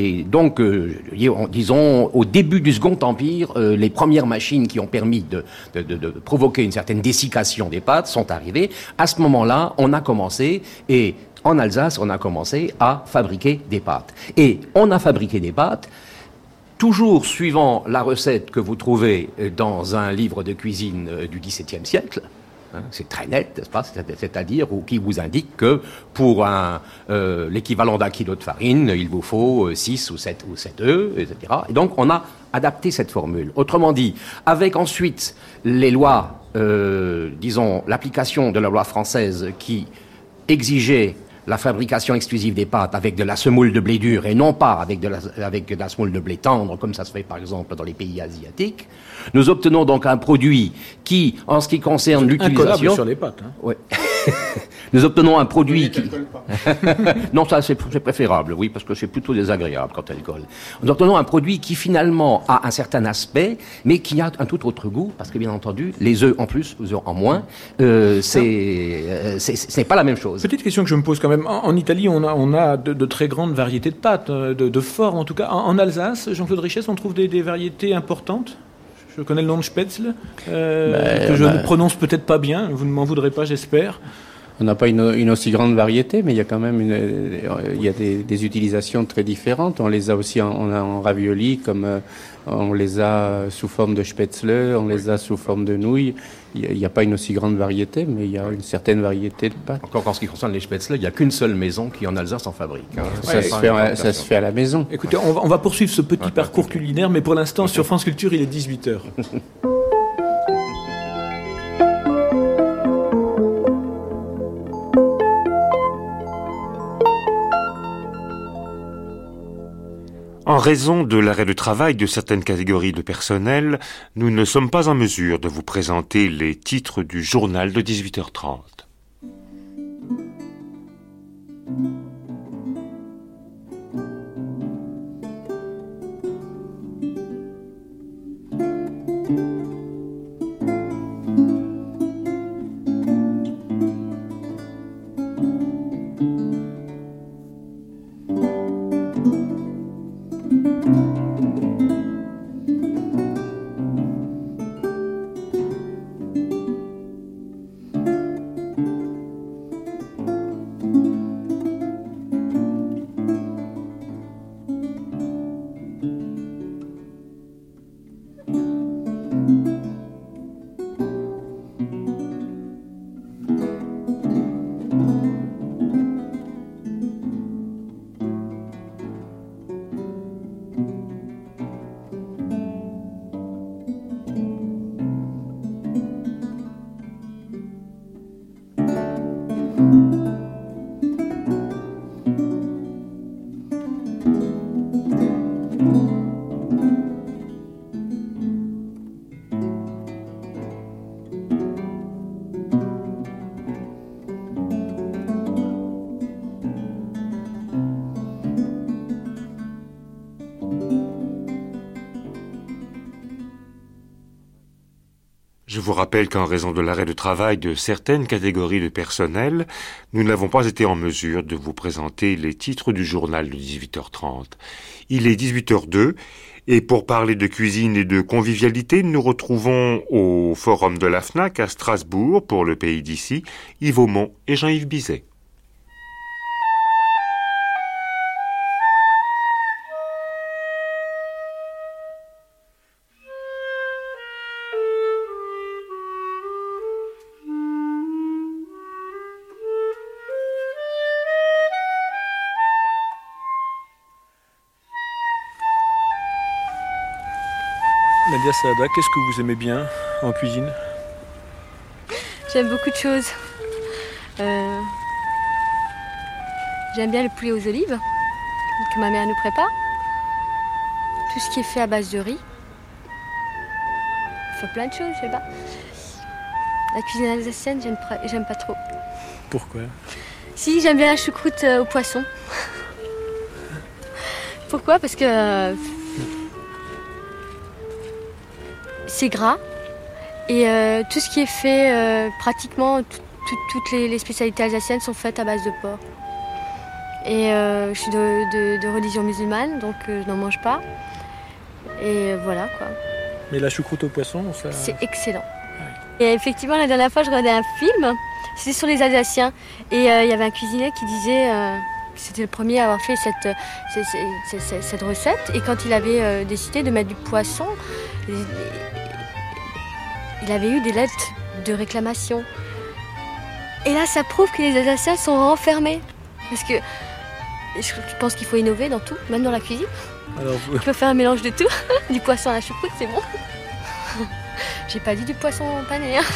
disons, au début du Second Empire, les premières machines qui ont permis de provoquer une certaine dessiccation des pâtes sont arrivées. À ce moment-là, on a commencé, et en Alsace, on a commencé à fabriquer des pâtes. Et on a fabriqué des pâtes toujours suivant la recette que vous trouvez dans un livre de cuisine du XVIIe siècle. C'est très net, n'est-ce pas ? C'est-à-dire qui vous indique que pour l'équivalent d'un kilo de farine, il vous faut 6 ou 7 œufs, etc. Et donc, on a adapté cette formule. Autrement dit, avec ensuite les lois, disons, l'application de la loi française qui exigeait la fabrication exclusive des pâtes avec de la semoule de blé dur et non pas avec de la semoule de blé tendre, comme ça se fait par exemple dans les pays asiatiques. Nous obtenons donc un produit qui, en ce qui concerne l'utilisation... Incollable sur les pâtes. Hein. Ouais. Nous obtenons un produit qui... Non, ça c'est préférable, oui, parce que c'est plutôt désagréable quand elle colle. Nous obtenons un produit qui finalement a un certain aspect, mais qui a un tout autre goût, parce que bien entendu, les œufs en plus, les œufs en moins, ce n'est pas la même chose. Petite question que je me pose quand même. En Italie, on a de très grandes variétés de pâtes, de formes en tout cas. En Alsace, Jean-Claude Richesse, on trouve des variétés importantes. Je connais le nom de Spätzle, que je ne prononce peut-être pas bien. Vous ne m'en voudrez pas, j'espère. On n'a pas une aussi grande variété, mais il y a quand même des utilisations très différentes. On les a aussi en ravioli, comme on les a sous forme de spätzle, on les a sous forme de nouilles. Il n'y a pas une aussi grande variété, mais il y a une certaine variété de pâtes. Encore en ce qui concerne les spätzle, il n'y a qu'une seule maison qui en Alsace en fabrique. Hein. Ça se fait à la maison. Écoutez, on va poursuivre ce petit parcours culinaire, mais pour l'instant, sur France Culture, il est 18h. En raison de l'arrêt de travail de certaines catégories de personnel, nous ne sommes pas en mesure de vous présenter les titres du journal de 18h30. Je vous rappelle qu'en raison de l'arrêt de travail de certaines catégories de personnel, nous n'avons pas été en mesure de vous présenter les titres du journal de 18h30. Il est 18h02 et pour parler de cuisine et de convivialité, nous retrouvons au Forum de la FNAC à Strasbourg, pour le pays d'ici, Yves Aumont et Jean-Yves Bizet. Nadia Saada, qu'est-ce que vous aimez bien en cuisine? J'aime beaucoup de choses. J'aime bien le poulet aux olives que ma mère nous prépare. Tout ce qui est fait à base de riz. Il faut plein de choses, je sais pas. La cuisine alsacienne, j'aime pas trop. Pourquoi? Si, j'aime bien la choucroute au poisson. Pourquoi? Parce que c'est gras et tout ce qui est fait, pratiquement toutes les spécialités alsaciennes sont faites à base de porc. Et je suis de religion musulmane, donc je n'en mange pas. Et voilà quoi. Mais la choucroute au poisson, ça... C'est excellent. Ouais. Et effectivement, la dernière fois, je regardais un film, c'était sur les Alsaciens. Et il y avait un cuisinier qui disait que c'était le premier à avoir fait cette recette. Et quand il avait décidé de mettre du poisson, il avait eu des lettres de réclamation. Et là, ça prouve que les Alsaciens sont renfermés. Parce que je pense qu'il faut innover dans tout, même dans la cuisine. Alors vous... Tu peux faire un mélange de tout, du poisson à la choucroute, c'est bon. J'ai pas dit du poisson pané. Hein.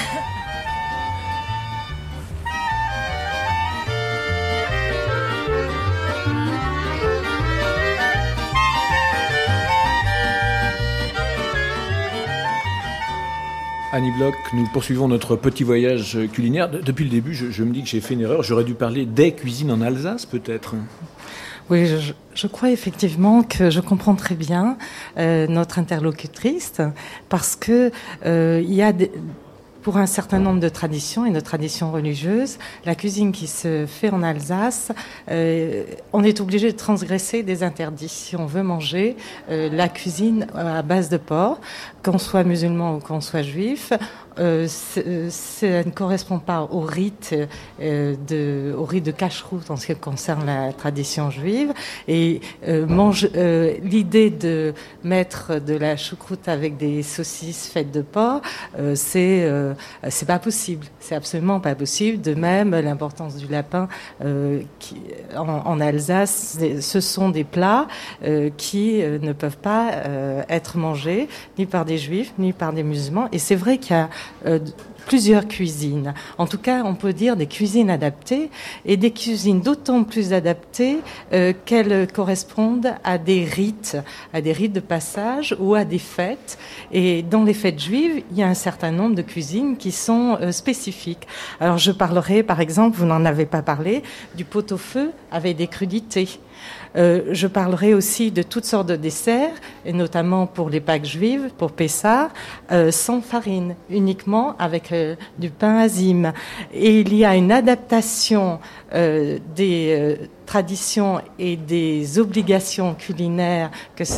Annie Bloch, nous poursuivons notre petit voyage culinaire. Depuis le début, je me dis que j'ai fait une erreur. J'aurais dû parler des cuisines en Alsace, peut-être. Oui, je crois effectivement que je comprends très bien notre interlocutrice, parce que il y a pour un certain nombre de traditions et de traditions religieuses, la cuisine qui se fait en Alsace, on est obligé de transgresser des interdits si on veut manger la cuisine à base de porc, qu'on soit musulman ou qu'on soit juif. Ça ne correspond pas au rite de cacheroute en ce qui concerne la tradition juive. Et l'idée de mettre de la choucroute avec des saucisses faites de porc, c'est pas possible. C'est absolument pas possible. De même, l'importance du lapin en Alsace, ce sont des plats qui ne peuvent pas être mangés ni par des juifs ni par des musulmans. Et c'est vrai qu'il y a plusieurs cuisines. En tout cas, on peut dire des cuisines adaptées et des cuisines d'autant plus adaptées qu'elles correspondent à des rites de passage ou à des fêtes. Et dans les fêtes juives, il y a un certain nombre de cuisines qui sont spécifiques. Alors, je parlerai, par exemple, vous n'en avez pas parlé, du pot-au-feu avec des crudités. Je parlerai aussi de toutes sortes de desserts, et notamment pour les Pâques juives, pour Pessah, sans farine, uniquement avec du pain azim. Et il y a une adaptation des traditions et des obligations culinaires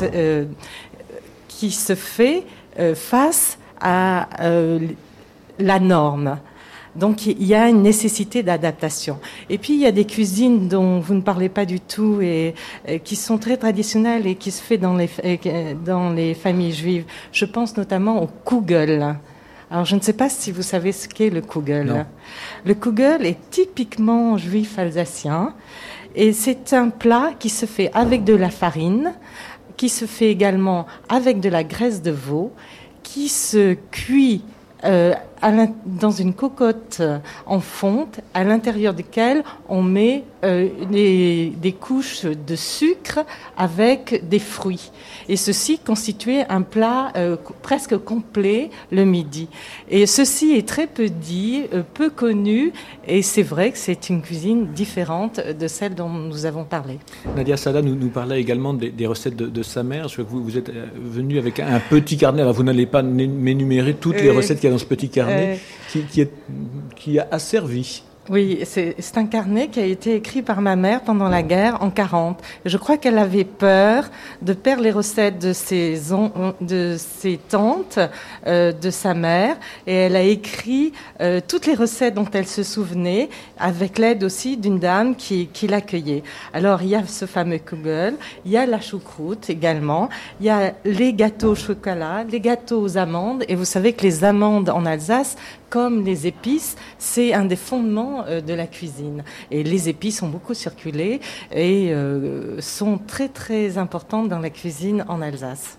qui se fait face à la norme. Donc il y a une nécessité d'adaptation. Et puis il y a des cuisines dont vous ne parlez pas du tout et qui sont très traditionnelles et qui se fait dans les familles juives. Je pense notamment au Kugel. Alors je ne sais pas si vous savez ce qu'est le Kugel. Non. Le Kugel est typiquement juif alsacien et c'est un plat qui se fait avec de la farine, qui se fait également avec de la graisse de veau, qui se cuit dans une cocotte en fonte, à l'intérieur duquel on met des couches de sucre avec des fruits. Et ceci constituait un plat presque complet le midi. Et ceci est très peu dit, peu connu, et c'est vrai que c'est une cuisine différente de celle dont nous avons parlé. Nadia Saada nous parlait également des recettes de sa mère. Je crois que vous êtes venue avec un petit carnet. Alors vous n'allez pas m'énumérer toutes les recettes qu'il y a dans ce petit carnet qui a asservi. Oui, c'est un carnet qui a été écrit par ma mère pendant la guerre en 1940. Je crois qu'elle avait peur de perdre les recettes de ses tantes, de sa mère, et elle a écrit toutes les recettes dont elle se souvenait, avec l'aide aussi d'une dame qui l'accueillait. Alors il y a ce fameux Kugel, il y a la choucroute également, il y a les gâteaux au chocolat, les gâteaux aux amandes, et vous savez que les amandes en Alsace, comme les épices, c'est un des fondements de la cuisine. Et les épices ont beaucoup circulé et sont très très importantes dans la cuisine en Alsace.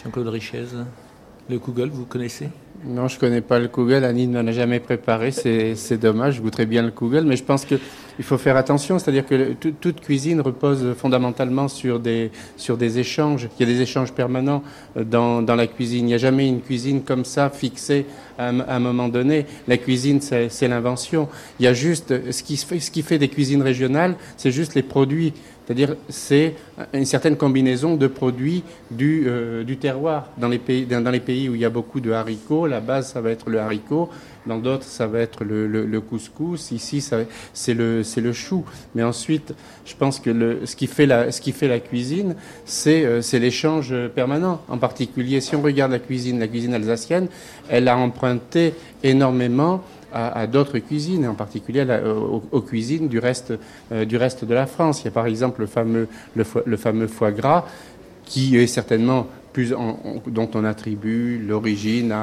Jean-Claude Richez, le Kugel, vous connaissez ? Non, je ne connais pas le Kugel. Annie ne m'en a jamais préparé. C'est dommage. Je goûterais bien le Kugel. Mais je pense qu'il faut faire attention. C'est-à-dire que toute cuisine repose fondamentalement sur des échanges. Il y a des échanges permanents dans la cuisine. Il n'y a jamais une cuisine comme ça fixée à un moment donné. La cuisine, c'est l'invention. Il y a juste ce qui fait des cuisines régionales, c'est juste les produits. C'est-à-dire, c'est une certaine combinaison de produits du terroir. Dans les pays où il y a beaucoup de haricots, la base, ça va être le haricot. Dans d'autres, ça va être le couscous. Ici, c'est le chou. Mais ensuite, je pense que ce qui fait la cuisine, c'est l'échange permanent. En particulier, si on regarde la cuisine alsacienne, elle a emprunté énormément à d'autres cuisines, et en particulier aux cuisines du reste de la France. Il y a par exemple le fameux foie gras, qui est certainement dont on attribue l'origine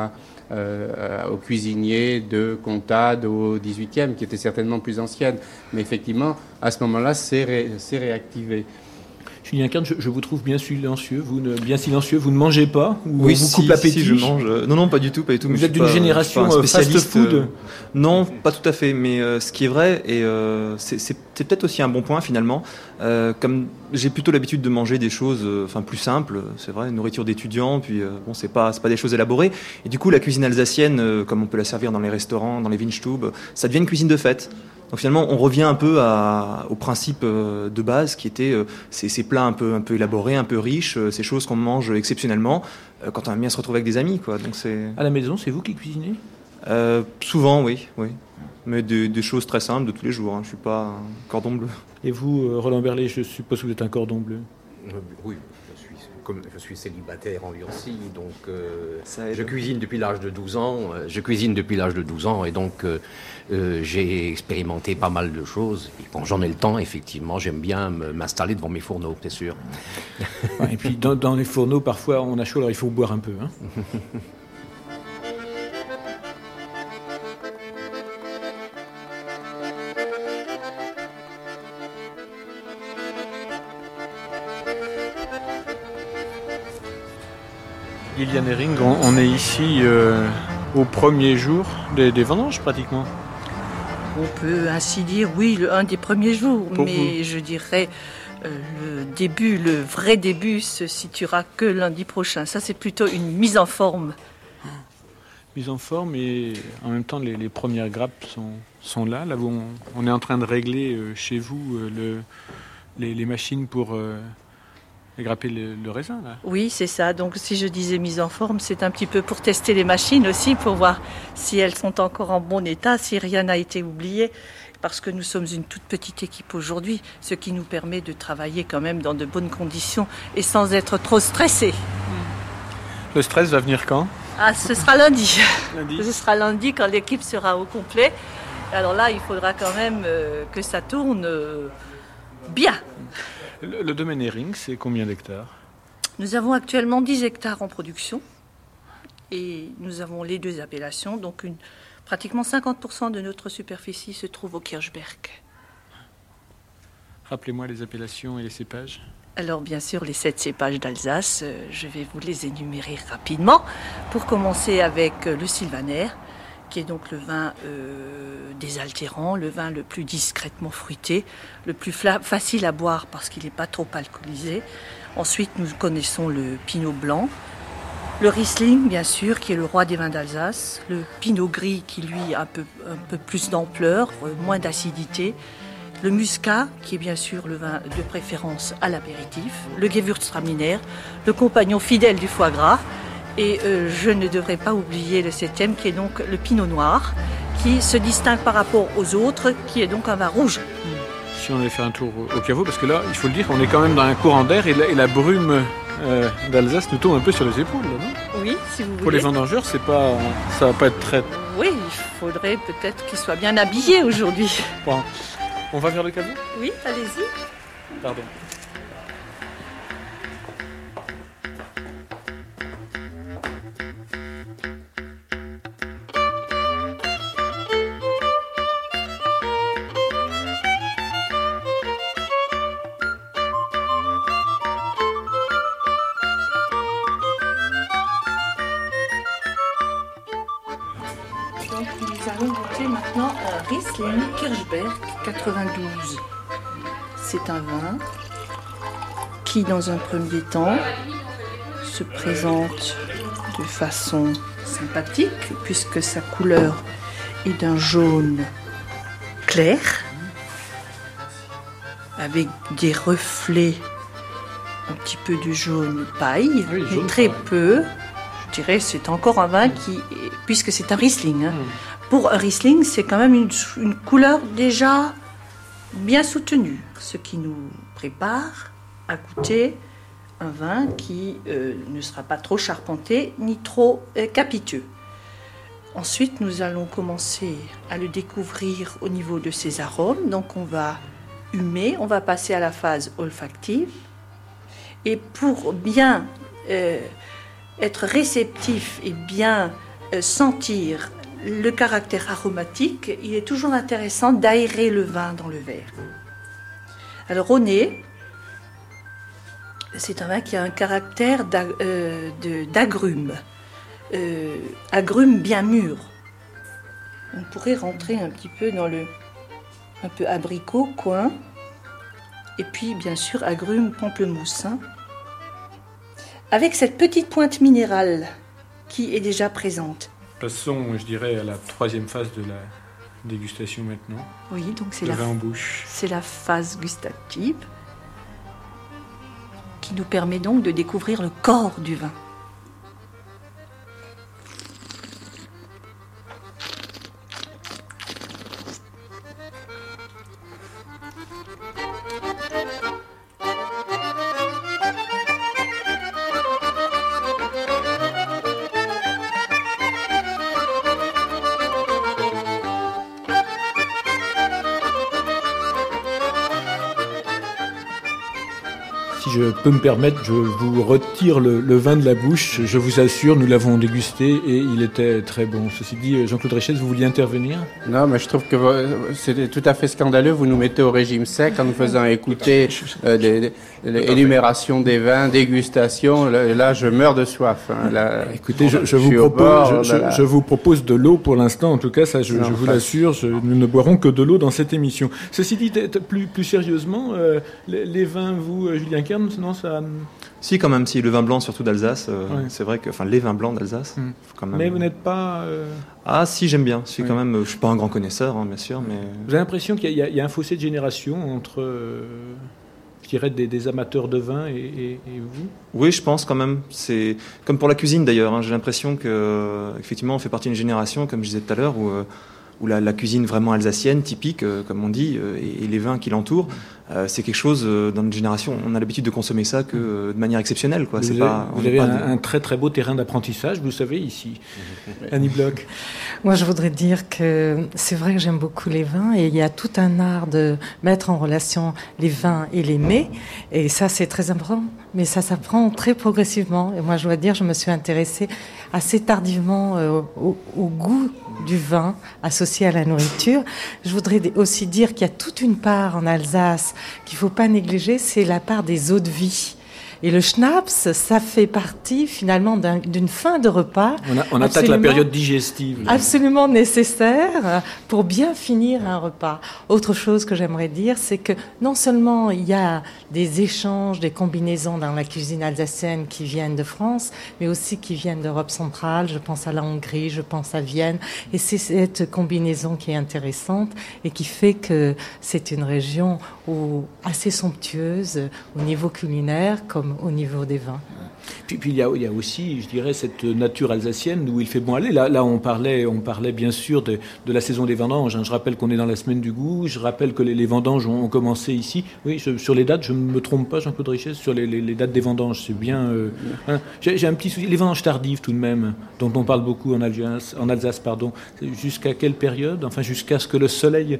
aux cuisiniers de Comtade au XVIIIe, qui était certainement plus ancienne. Mais effectivement, à ce moment-là, c'est réactivé. Julien Kern, je vous trouve bien silencieux. Vous ne mangez pas ou oui, vous coupe l'appétit? Si, je mange. Non, pas du tout. Vous êtes d'une génération fast-food Non, pas tout à fait. Mais ce qui est vrai, et c'est peut-être aussi un bon point finalement, comme j'ai plutôt l'habitude de manger des choses plus simples, c'est vrai, nourriture d'étudiants, puis c'est pas des choses élaborées. Et du coup, la cuisine alsacienne, comme on peut la servir dans les restaurants, dans les Weinstube, ça devient une cuisine de fête. Donc finalement, on revient un peu au principe de base qui était ces plats un peu élaborés, un peu riches, ces choses qu'on mange exceptionnellement quand on aime bien se retrouver avec des amis, quoi. Donc c'est... À la maison, c'est vous qui cuisinez ? Souvent, oui. Mais des choses très simples de tous les jours. Je suis pas un cordon bleu. Et vous, Roland Berlet, je suppose que vous êtes un cordon bleu ? Oui. Je suis célibataire en Lurcie, donc je cuisine depuis l'âge de 12 ans. Et donc j'ai expérimenté pas mal de choses. Et quand j'en ai le temps, effectivement, j'aime bien m'installer devant mes fourneaux, c'est sûr. Et puis dans les fourneaux, parfois on a chaud, alors il faut boire un peu. Liliane Hering, on est ici au premier jour des vendanges pratiquement. On peut ainsi dire, oui, un des premiers jours, Pour mais vous. je dirais le vrai début se situera que lundi prochain. Ça, c'est plutôt une mise en forme. Mise en forme et en même temps les premières grappes sont là. Là où on est en train de régler chez vous les machines pour grapper le raisin, là. Oui, c'est ça. Donc, si je disais mise en forme, c'est un petit peu pour tester les machines aussi, pour voir si elles sont encore en bon état, si rien n'a été oublié. Parce que nous sommes une toute petite équipe aujourd'hui, ce qui nous permet de travailler quand même dans de bonnes conditions et sans être trop stressés. Le stress va venir quand ? Ce sera lundi. Ce sera lundi quand l'équipe sera au complet. Alors là, il faudra quand même que ça tourne bien. Le domaine Hering, c'est combien d'hectares ? Nous avons actuellement 10 hectares en production et nous avons les deux appellations. Donc pratiquement 50% de notre superficie se trouve au Kirchberg. Rappelez-moi les appellations et les cépages. Alors bien sûr, les 7 cépages d'Alsace, je vais vous les énumérer rapidement. Pour commencer avec le Sylvaner, qui est donc le vin désaltérant, le vin le plus discrètement fruité, le plus facile à boire parce qu'il n'est pas trop alcoolisé. Ensuite, nous connaissons le Pinot blanc, le Riesling, bien sûr, qui est le roi des vins d'Alsace, le Pinot gris, qui lui a un peu plus d'ampleur, moins d'acidité, le Muscat, qui est bien sûr le vin de préférence à l'apéritif, le Gewürztraminer, le compagnon fidèle du foie gras. Et je ne devrais pas oublier le 7e, qui est donc le Pinot Noir, qui se distingue par rapport aux autres, qui est donc un vin rouge. Si on allait faire un tour au caveau, parce que là, il faut le dire, on est quand même dans un courant d'air et la brume d'Alsace nous tombe un peu sur les épaules, là, non ? Oui, si vous voulez. Pour les vendangeurs, ça va pas être très... Oui, il faudrait peut-être qu'ils soient bien habillés aujourd'hui. Bon, on va vers le caveau ? Oui, allez-y. Pardon. Donc nous allons goûter maintenant un Riesling Kirchberg 92. C'est un vin qui, dans un premier temps, se présente de façon sympathique, puisque sa couleur est d'un jaune clair, avec des reflets un petit peu de jaune paille, mais très peu. Je dirais c'est encore un vin qui, puisque c'est un Riesling. Pour un Riesling, c'est quand même une couleur déjà bien soutenue, ce qui nous prépare à goûter un vin qui ne sera pas trop charpenté ni trop capiteux. Ensuite, nous allons commencer à le découvrir au niveau de ses arômes. Donc on va humer, on va passer à la phase olfactive. Et pour bien être réceptif et bien sentir le caractère aromatique, il est toujours intéressant d'aérer le vin dans le verre. Alors au nez, c'est un vin qui a un caractère d'agrumes, agrumes bien mûrs. On pourrait rentrer un petit peu dans un peu abricot, coin, et puis bien sûr agrumes pamplemousse, avec cette petite pointe minérale qui est déjà présente. Passons, je dirais, à la troisième phase de la dégustation maintenant. Oui, donc c'est le vin en bouche. C'est la phase gustative qui nous permet donc de découvrir le corps du vin. Si je peux me permettre, je vous retire le vin de la bouche. Je vous assure, nous l'avons dégusté et il était très bon. Ceci dit, Jean-Claude Richesse, vous vouliez intervenir ? Non, mais je trouve que c'est tout à fait scandaleux. Vous nous mettez au régime sec en nous faisant écouter l'énumération des vins, dégustation. Là, je meurs de soif. Là, écoutez, je vous propose de l'eau pour l'instant. En tout cas, ça, je vous l'assure, nous ne boirons que de l'eau dans cette émission. Ceci dit, plus sérieusement, les vins, vous, Julien Kern, non, ça... Si, quand même, si, le vin blanc, surtout d'Alsace, c'est vrai que... Enfin, les vins blancs d'Alsace, quand même... Mais vous n'êtes pas... Ah, si, j'aime bien. Je suis pas un grand connaisseur, bien sûr, mais... Vous avez l'impression qu'il y a un fossé de génération entre, je dirais, des amateurs de vin et vous ? Oui, je pense quand même. C'est comme pour la cuisine, d'ailleurs. J'ai l'impression qu'effectivement, on fait partie d'une génération, comme je disais tout à l'heure, où la cuisine vraiment alsacienne, typique, comme on dit, et les vins qui l'entourent, c'est quelque chose, dans notre génération, on a l'habitude de consommer ça que de manière exceptionnelle. Quoi. Vous avez un très très beau terrain d'apprentissage, vous savez, ici. Annie Bloch. Moi, je voudrais dire que c'est vrai que j'aime beaucoup les vins et il y a tout un art de mettre en relation les vins et les mets. Et ça, c'est très important. Mais ça s'apprend très progressivement. Et moi, je dois dire, je me suis intéressée assez tardivement au goût du vin associé à la nourriture. Je voudrais aussi dire qu'il y a toute une part en Alsace qu'il ne faut pas négliger, c'est la part des eaux de vie. Et le schnapps, ça fait partie finalement d'une fin de repas. On attaque la période digestive. Là. Absolument nécessaire pour bien finir un repas. Autre chose que j'aimerais dire, c'est que non seulement il y a des échanges, des combinaisons dans la cuisine alsacienne qui viennent de France, mais aussi qui viennent d'Europe centrale. Je pense à la Hongrie, je pense à Vienne. Et c'est cette combinaison qui est intéressante et qui fait que c'est une région assez somptueuse au niveau culinaire comme au niveau des vins. Puis il y a aussi, je dirais, cette nature alsacienne où il fait bon aller. Là, on parlait bien sûr de la saison des vendanges. Je rappelle qu'on est dans la semaine du goût. Je rappelle que les vendanges ont commencé ici. Oui, sur les dates, je ne me trompe pas, Jean-Claude Richesse, sur les dates des vendanges. C'est bien. J'ai un petit souci. Les vendanges tardives, tout de même, dont on parle beaucoup en Alsace, pardon. Jusqu'à quelle période ? Enfin, jusqu'à ce que le soleil.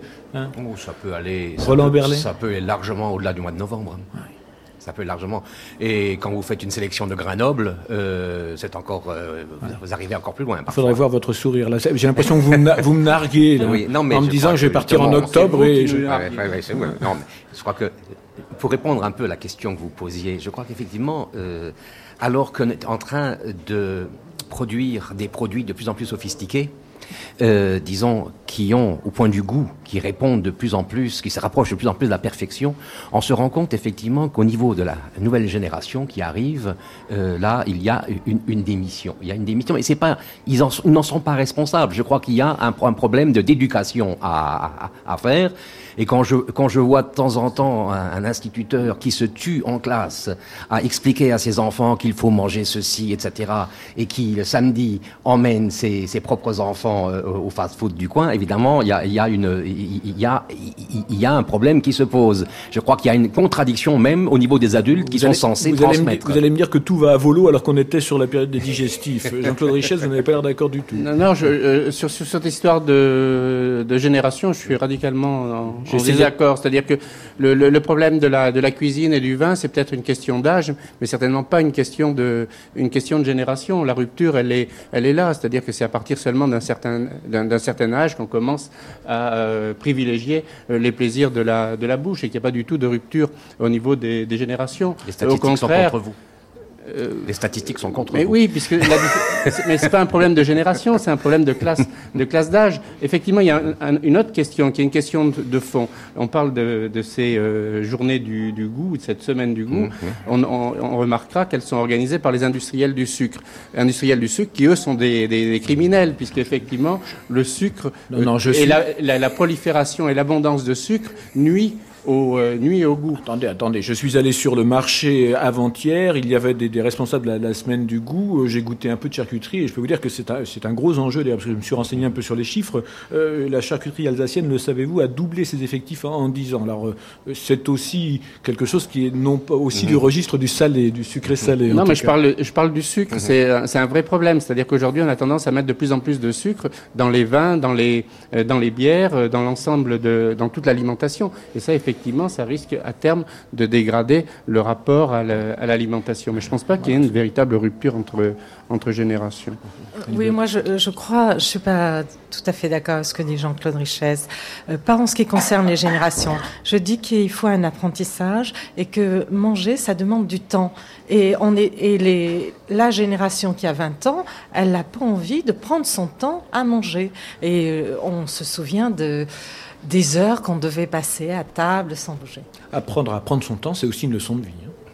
Ça peut aller. Roland Berlet. Ça peut aller largement au-delà du mois de novembre. Oui. Ça peut largement. Et quand vous faites une sélection de grains nobles, c'est encore, vous arrivez encore plus loin. Il faudrait voir votre sourire là. J'ai l'impression que vous me narguez là, oui, non, mais en me disant que je vais partir en octobre. Oui, c'est vrai. Non, mais je crois que pour répondre un peu à la question que vous posiez, je crois qu'effectivement, alors qu'on est en train de produire des produits de plus en plus sophistiqués, disons, qui ont, au point du goût, qui répondent de plus en plus, qui se rapprochent de plus en plus de la perfection, on se rend compte effectivement qu'au niveau de la nouvelle génération qui arrive, là, il y a une démission. Il y a une démission, et c'est pas, ils n'en sont pas responsables. Je crois qu'il y a un problème d'éducation à faire. Et quand je vois de temps en temps un instituteur qui se tue en classe à expliquer à ses enfants qu'il faut manger ceci, etc., et qui le samedi emmène ses propres enfants au fast-food du coin, évidemment, il y a un problème qui se pose. Je crois qu'il y a une contradiction même au niveau des adultes qui sont censés transmettre. Vous allez me dire que tout va à volo alors qu'on était sur la période des digestifs. Jean-Claude Richesse, vous n'avez pas l'air d'accord du tout. Non, sur cette histoire de génération, je suis radicalement en désaccord. C'est-à-dire que le problème de la cuisine et du vin, c'est peut-être une question d'âge, mais certainement pas une question de génération. La rupture, elle est là. C'est-à-dire que c'est à partir seulement d'un certain âge qu'on commence à privilégier les plaisirs de la bouche et qu'il n'y a pas du tout de rupture au niveau des générations. Les statistiques sont contre vous. Les statistiques sont contre vous. Oui, puisque mais c'est pas un problème de génération, c'est un problème de classe d'âge. Effectivement, il y a une autre question qui est une question de fond. On parle de ces journées du goût, de cette semaine du goût. On remarquera qu'elles sont organisées par les industriels du sucre. Industriels du sucre qui, eux, sont des criminels, puisqu'effectivement, le sucre la prolifération et l'abondance de sucre nuit au goût. Attendez, je suis allé sur le marché avant-hier, il y avait des responsables de la semaine du goût, j'ai goûté un peu de charcuterie et je peux vous dire que c'est un gros enjeu, d'ailleurs, parce que je me suis renseigné un peu sur les chiffres. La charcuterie alsacienne, le savez-vous, a doublé ses effectifs en 10 ans. Alors c'est aussi quelque chose qui est non pas aussi du registre du salé, du sucré salé. Non, mais je parle du sucre, c'est un vrai problème, c'est-à-dire qu'aujourd'hui on a tendance à mettre de plus en plus de sucre dans les vins, dans les bières, dans l'ensemble dans toute l'alimentation, et ça effectivement, ça risque à terme de dégrader le rapport à l'alimentation. Mais je ne pense pas qu'il y ait une véritable rupture entre générations. Oui, moi je crois, je ne suis pas tout à fait d'accord avec ce que dit Jean-Claude Richesse. Pas en ce qui concerne les générations. Je dis qu'il faut un apprentissage et que manger, ça demande du temps. Et la génération qui a 20 ans, elle n'a pas envie de prendre son temps à manger. Et on se souvient des heures qu'on devait passer à table sans bouger. Apprendre à prendre son temps, c'est aussi une leçon de vie.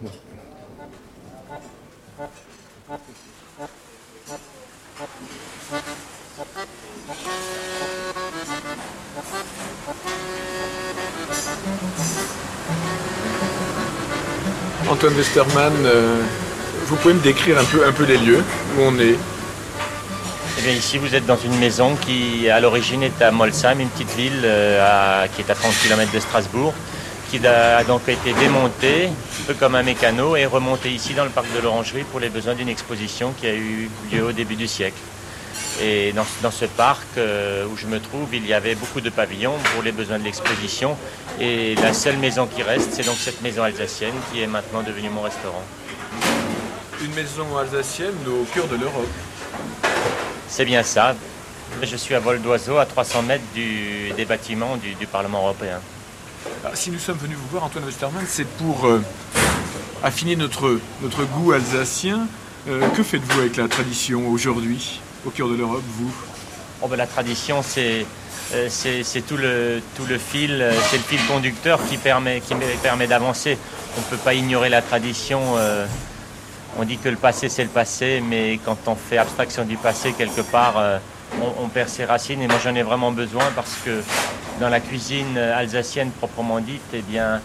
Antoine Westermann, vous pouvez me décrire un peu les lieux où on est? Eh bien, ici, vous êtes dans une maison qui, à l'origine, est à Molsheim, une petite ville qui est à 30 km de Strasbourg, qui a donc été démontée, un peu comme un mécano, et remontée ici dans le parc de l'Orangerie pour les besoins d'une exposition qui a eu lieu au début du siècle. Et dans ce parc où je me trouve, il y avait beaucoup de pavillons pour les besoins de l'exposition. Et la seule maison qui reste, c'est donc cette maison alsacienne qui est maintenant devenue mon restaurant. Une maison alsacienne au cœur de l'Europe. C'est bien ça. Je suis à vol d'oiseau à 300 mètres des bâtiments du Parlement européen. Alors, si nous sommes venus vous voir, Antoine Westermann, c'est pour affiner notre goût alsacien. Que faites-vous avec la tradition aujourd'hui, au cœur de l'Europe, vous? La tradition, c'est tout le fil, c'est le fil conducteur qui me permet d'avancer. On ne peut pas ignorer la tradition. On dit que le passé, c'est le passé, mais quand on fait abstraction du passé, quelque part, on perd ses racines. Et moi, j'en ai vraiment besoin parce que dans la cuisine alsacienne proprement dite, eh bien,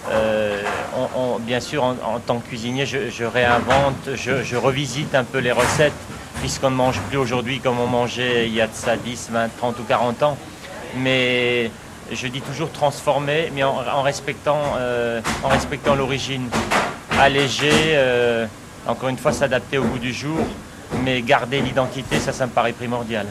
bien sûr, en tant que cuisinier, je réinvente, je revisite un peu les recettes, puisqu'on ne mange plus aujourd'hui comme on mangeait il y a de ça 10, 20, 30 ou 40 ans. Mais je dis toujours transformer, mais en respectant l'origine. Alléger, encore une fois, s'adapter au goût du jour, mais garder l'identité, ça me paraît primordial.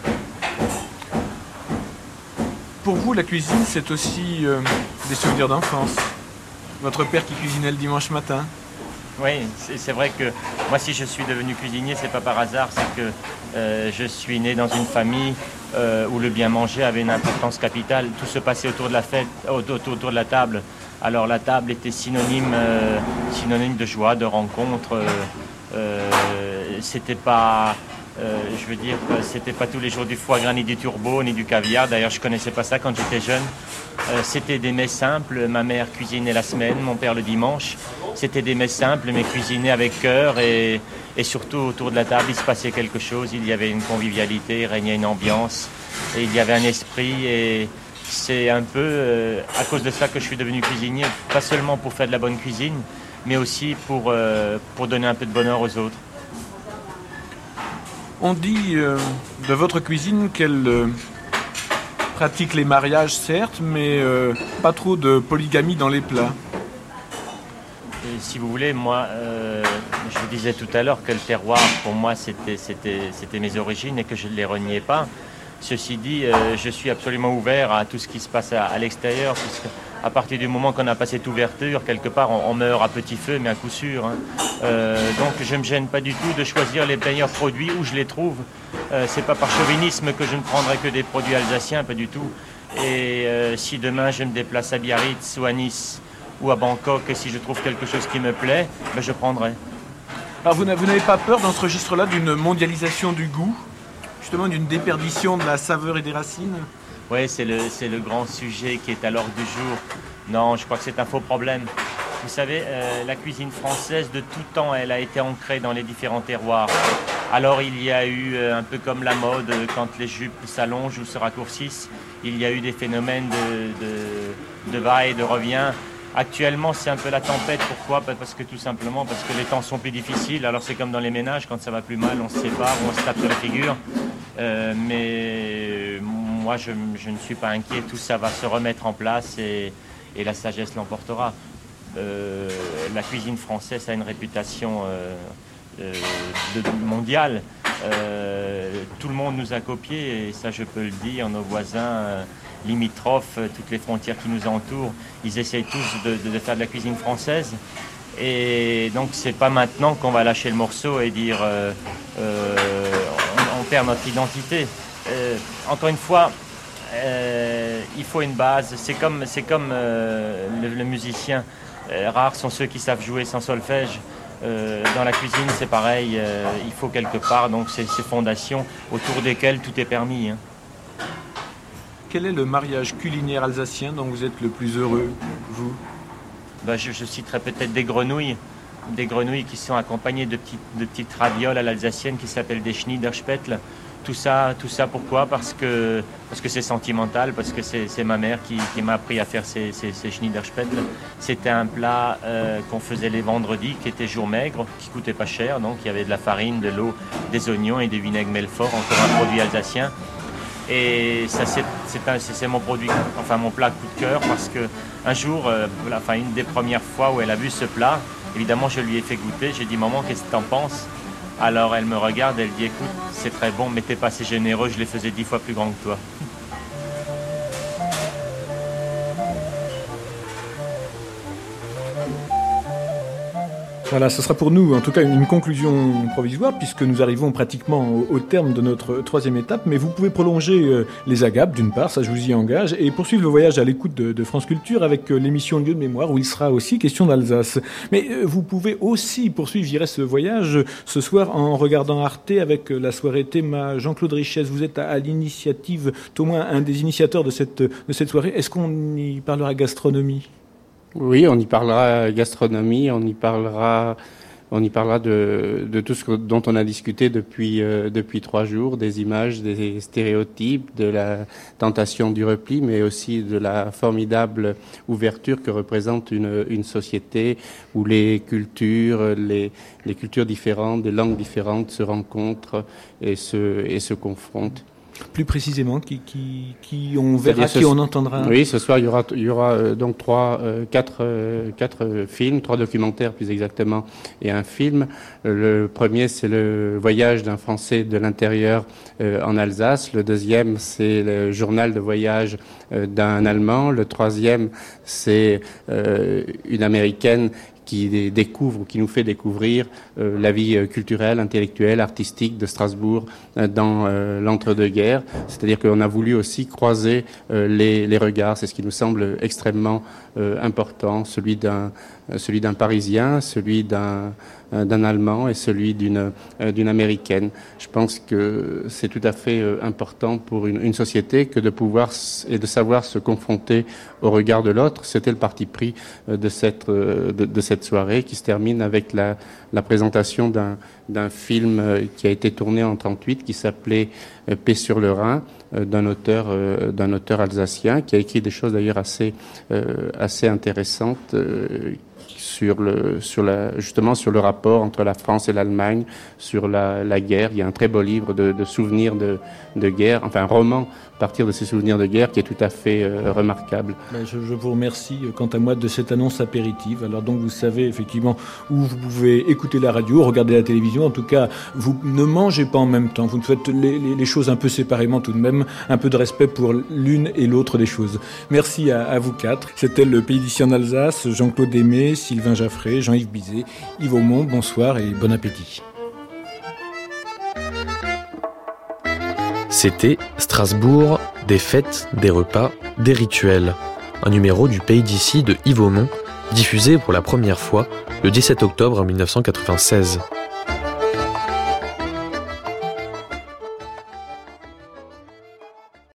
Pour vous, la cuisine, c'est aussi des souvenirs d'enfance. Votre père qui cuisinait le dimanche matin. Oui, c'est vrai que moi, si je suis devenu cuisinier, c'est pas par hasard, c'est que je suis né dans une famille où le bien manger avait une importance capitale. Tout se passait autour de la fête, autour de la table. Alors la table était synonyme de joie, de rencontre. C'était pas Je veux dire, c'était pas tous les jours du foie gras, ni du turbo, ni du caviar. D'ailleurs, je connaissais pas ça quand j'étais jeune. C'était des mets simples. Ma mère cuisinait la semaine, mon père le dimanche. C'était des mets simples, mais cuisinés avec cœur. Et surtout, autour de la table, il se passait quelque chose. Il y avait une convivialité, il régnait une ambiance. Et il y avait un esprit. Et c'est un peu à cause de ça que je suis devenu cuisinier. Pas seulement pour faire de la bonne cuisine, mais aussi pour donner un peu de bonheur aux autres. On dit de votre cuisine qu'elle pratique les mariages, certes, mais pas trop de polygamie dans les plats. Et si vous voulez, moi, je vous disais tout à l'heure que le terroir, pour moi, c'était mes origines et que je ne les reniais pas. Ceci dit, je suis absolument ouvert à tout ce qui se passe à l'extérieur, puisque à partir du moment qu'on a passé cette ouverture, quelque part, on meurt à petit feu, mais à coup sûr. Hein. Donc je ne me gêne pas du tout de choisir les meilleurs produits où je les trouve. C'est pas par chauvinisme que je ne prendrai que des produits alsaciens, pas du tout. Et si demain je me déplace à Biarritz ou à Nice ou à Bangkok, et si je trouve quelque chose qui me plaît, ben je prendrai. Alors vous n'avez pas peur dans ce registre-là d'une mondialisation du goût, justement d'une déperdition de la saveur et des racines ? Oui, c'est le grand sujet qui est à l'ordre du jour. Non, je crois que c'est un faux problème. Vous savez, la cuisine française, de tout temps, elle a été ancrée dans les différents terroirs. Alors, il y a eu, un peu comme la mode, quand les jupes s'allongent ou se raccourcissent, il y a eu des phénomènes de va et de revient. Actuellement, c'est un peu la tempête. Pourquoi ? Parce que tout simplement, parce que les temps sont plus difficiles. Alors, c'est comme dans les ménages, quand ça va plus mal, on se sépare ou on se tape sur la figure. Mais moi, je ne suis pas inquiet. Tout ça va se remettre en place et la sagesse l'emportera. La cuisine française a une réputation mondiale. Tout le monde nous a copiés, et ça, je peux le dire. Nos voisins limitrophes, toutes les frontières qui nous entourent, ils essayent tous de faire de la cuisine française. Et donc, c'est pas maintenant qu'on va lâcher le morceau et dire on perd notre identité. Encore une fois, il faut une base. C'est comme le musicien. Rares sont ceux qui savent jouer sans solfège. Dans la cuisine, c'est pareil. Il faut quelque part donc ces fondations autour desquelles tout est permis. Hein. Quel est le mariage culinaire alsacien dont vous êtes le plus heureux, vous ? Je citerai peut-être des grenouilles qui sont accompagnées de petites ravioles à l'alsacienne qui s'appellent des Schniederspettel. Tout ça pourquoi ? Parce que c'est sentimental, parce que c'est ma mère qui m'a appris à faire ces Schniederspettel. C'était un plat qu'on faisait les vendredis, qui était jour maigre, qui coûtait pas cher. Donc il y avait de la farine, de l'eau, des oignons et du vinaigre Melfort, encore un produit alsacien. Et ça, c'est mon produit, enfin mon plat coup de cœur, parce que un jour, une des premières fois où elle a vu ce plat, évidemment je lui ai fait goûter. J'ai dit maman, qu'est-ce que t'en penses ? Alors elle me regarde, elle dit écoute, c'est très bon, mais t'es pas assez généreux, je les faisais 10 fois plus grands que toi. Voilà, ce sera pour nous en tout cas une conclusion provisoire puisque nous arrivons pratiquement au terme de notre troisième étape, mais vous pouvez prolonger les agapes d'une part, ça je vous y engage, et poursuivre le voyage à l'écoute de France Culture avec l'émission Lieu de mémoire où il sera aussi question d'Alsace. Mais vous pouvez aussi poursuivre, je dirais, ce voyage ce soir en regardant Arte avec la soirée Théma. Jean-Claude Richesse, vous êtes à l'initiative, au moins un des initiateurs de cette soirée. Est-ce qu'on y parlera gastronomie ? Oui, on y parlera gastronomie, on y parlera de tout ce dont on a discuté depuis 3 jours, des images, des stéréotypes, de la tentation du repli, mais aussi de la formidable ouverture que représente une société où les cultures différentes, des langues différentes se rencontrent et se confrontent. Plus précisément, qui on verra, qui on entendra. Oui, ce soir, il y aura donc 4 films, 3 documentaires plus exactement, et un film. Le premier, c'est le voyage d'un Français de l'intérieur en Alsace. Le deuxième, c'est le journal de voyage d'un Allemand. Le troisième, c'est une Américaine qui découvre ou qui nous fait découvrir la vie culturelle, intellectuelle, artistique de Strasbourg dans l'entre-deux-guerres. C'est-à-dire qu'on a voulu aussi croiser les regards. C'est ce qui nous semble extrêmement important, celui d'un celui d'un Parisien, celui d'un Allemand et celui d'une Américaine. Je pense que c'est tout à fait important pour une société que de pouvoir et de savoir se confronter au regard de l'autre. C'était le parti pris de cette soirée qui se termine avec la présentation d'un film qui a été tourné en 1938 qui s'appelait Paix sur le Rhin, d'un auteur alsacien qui a écrit des choses d'ailleurs assez intéressantes justement sur le rapport entre la France et l'Allemagne, sur la guerre. Il y a un très beau livre de souvenirs de guerre, enfin un roman à partir de ces souvenirs de guerre qui est tout à fait remarquable. Je vous remercie quant à moi de cette annonce apéritive. Alors donc vous savez effectivement où vous pouvez écouter la radio, regarder la télévision. En tout cas, vous ne mangez pas en même temps. Vous faites les choses un peu séparément tout de même. Un peu de respect pour l'une et l'autre des choses. Merci à vous quatre. C'était le Pays d'ici en Alsace. Jean-Claude Aimé, Sylvain Jaffré, Jean-Yves Bizet, Yves Aumont. Bonsoir et bon appétit. C'était Strasbourg, des fêtes, des repas, des rituels. Un numéro du Pays d'ici de Yves Aumont, diffusé pour la première fois le 17 octobre 1996.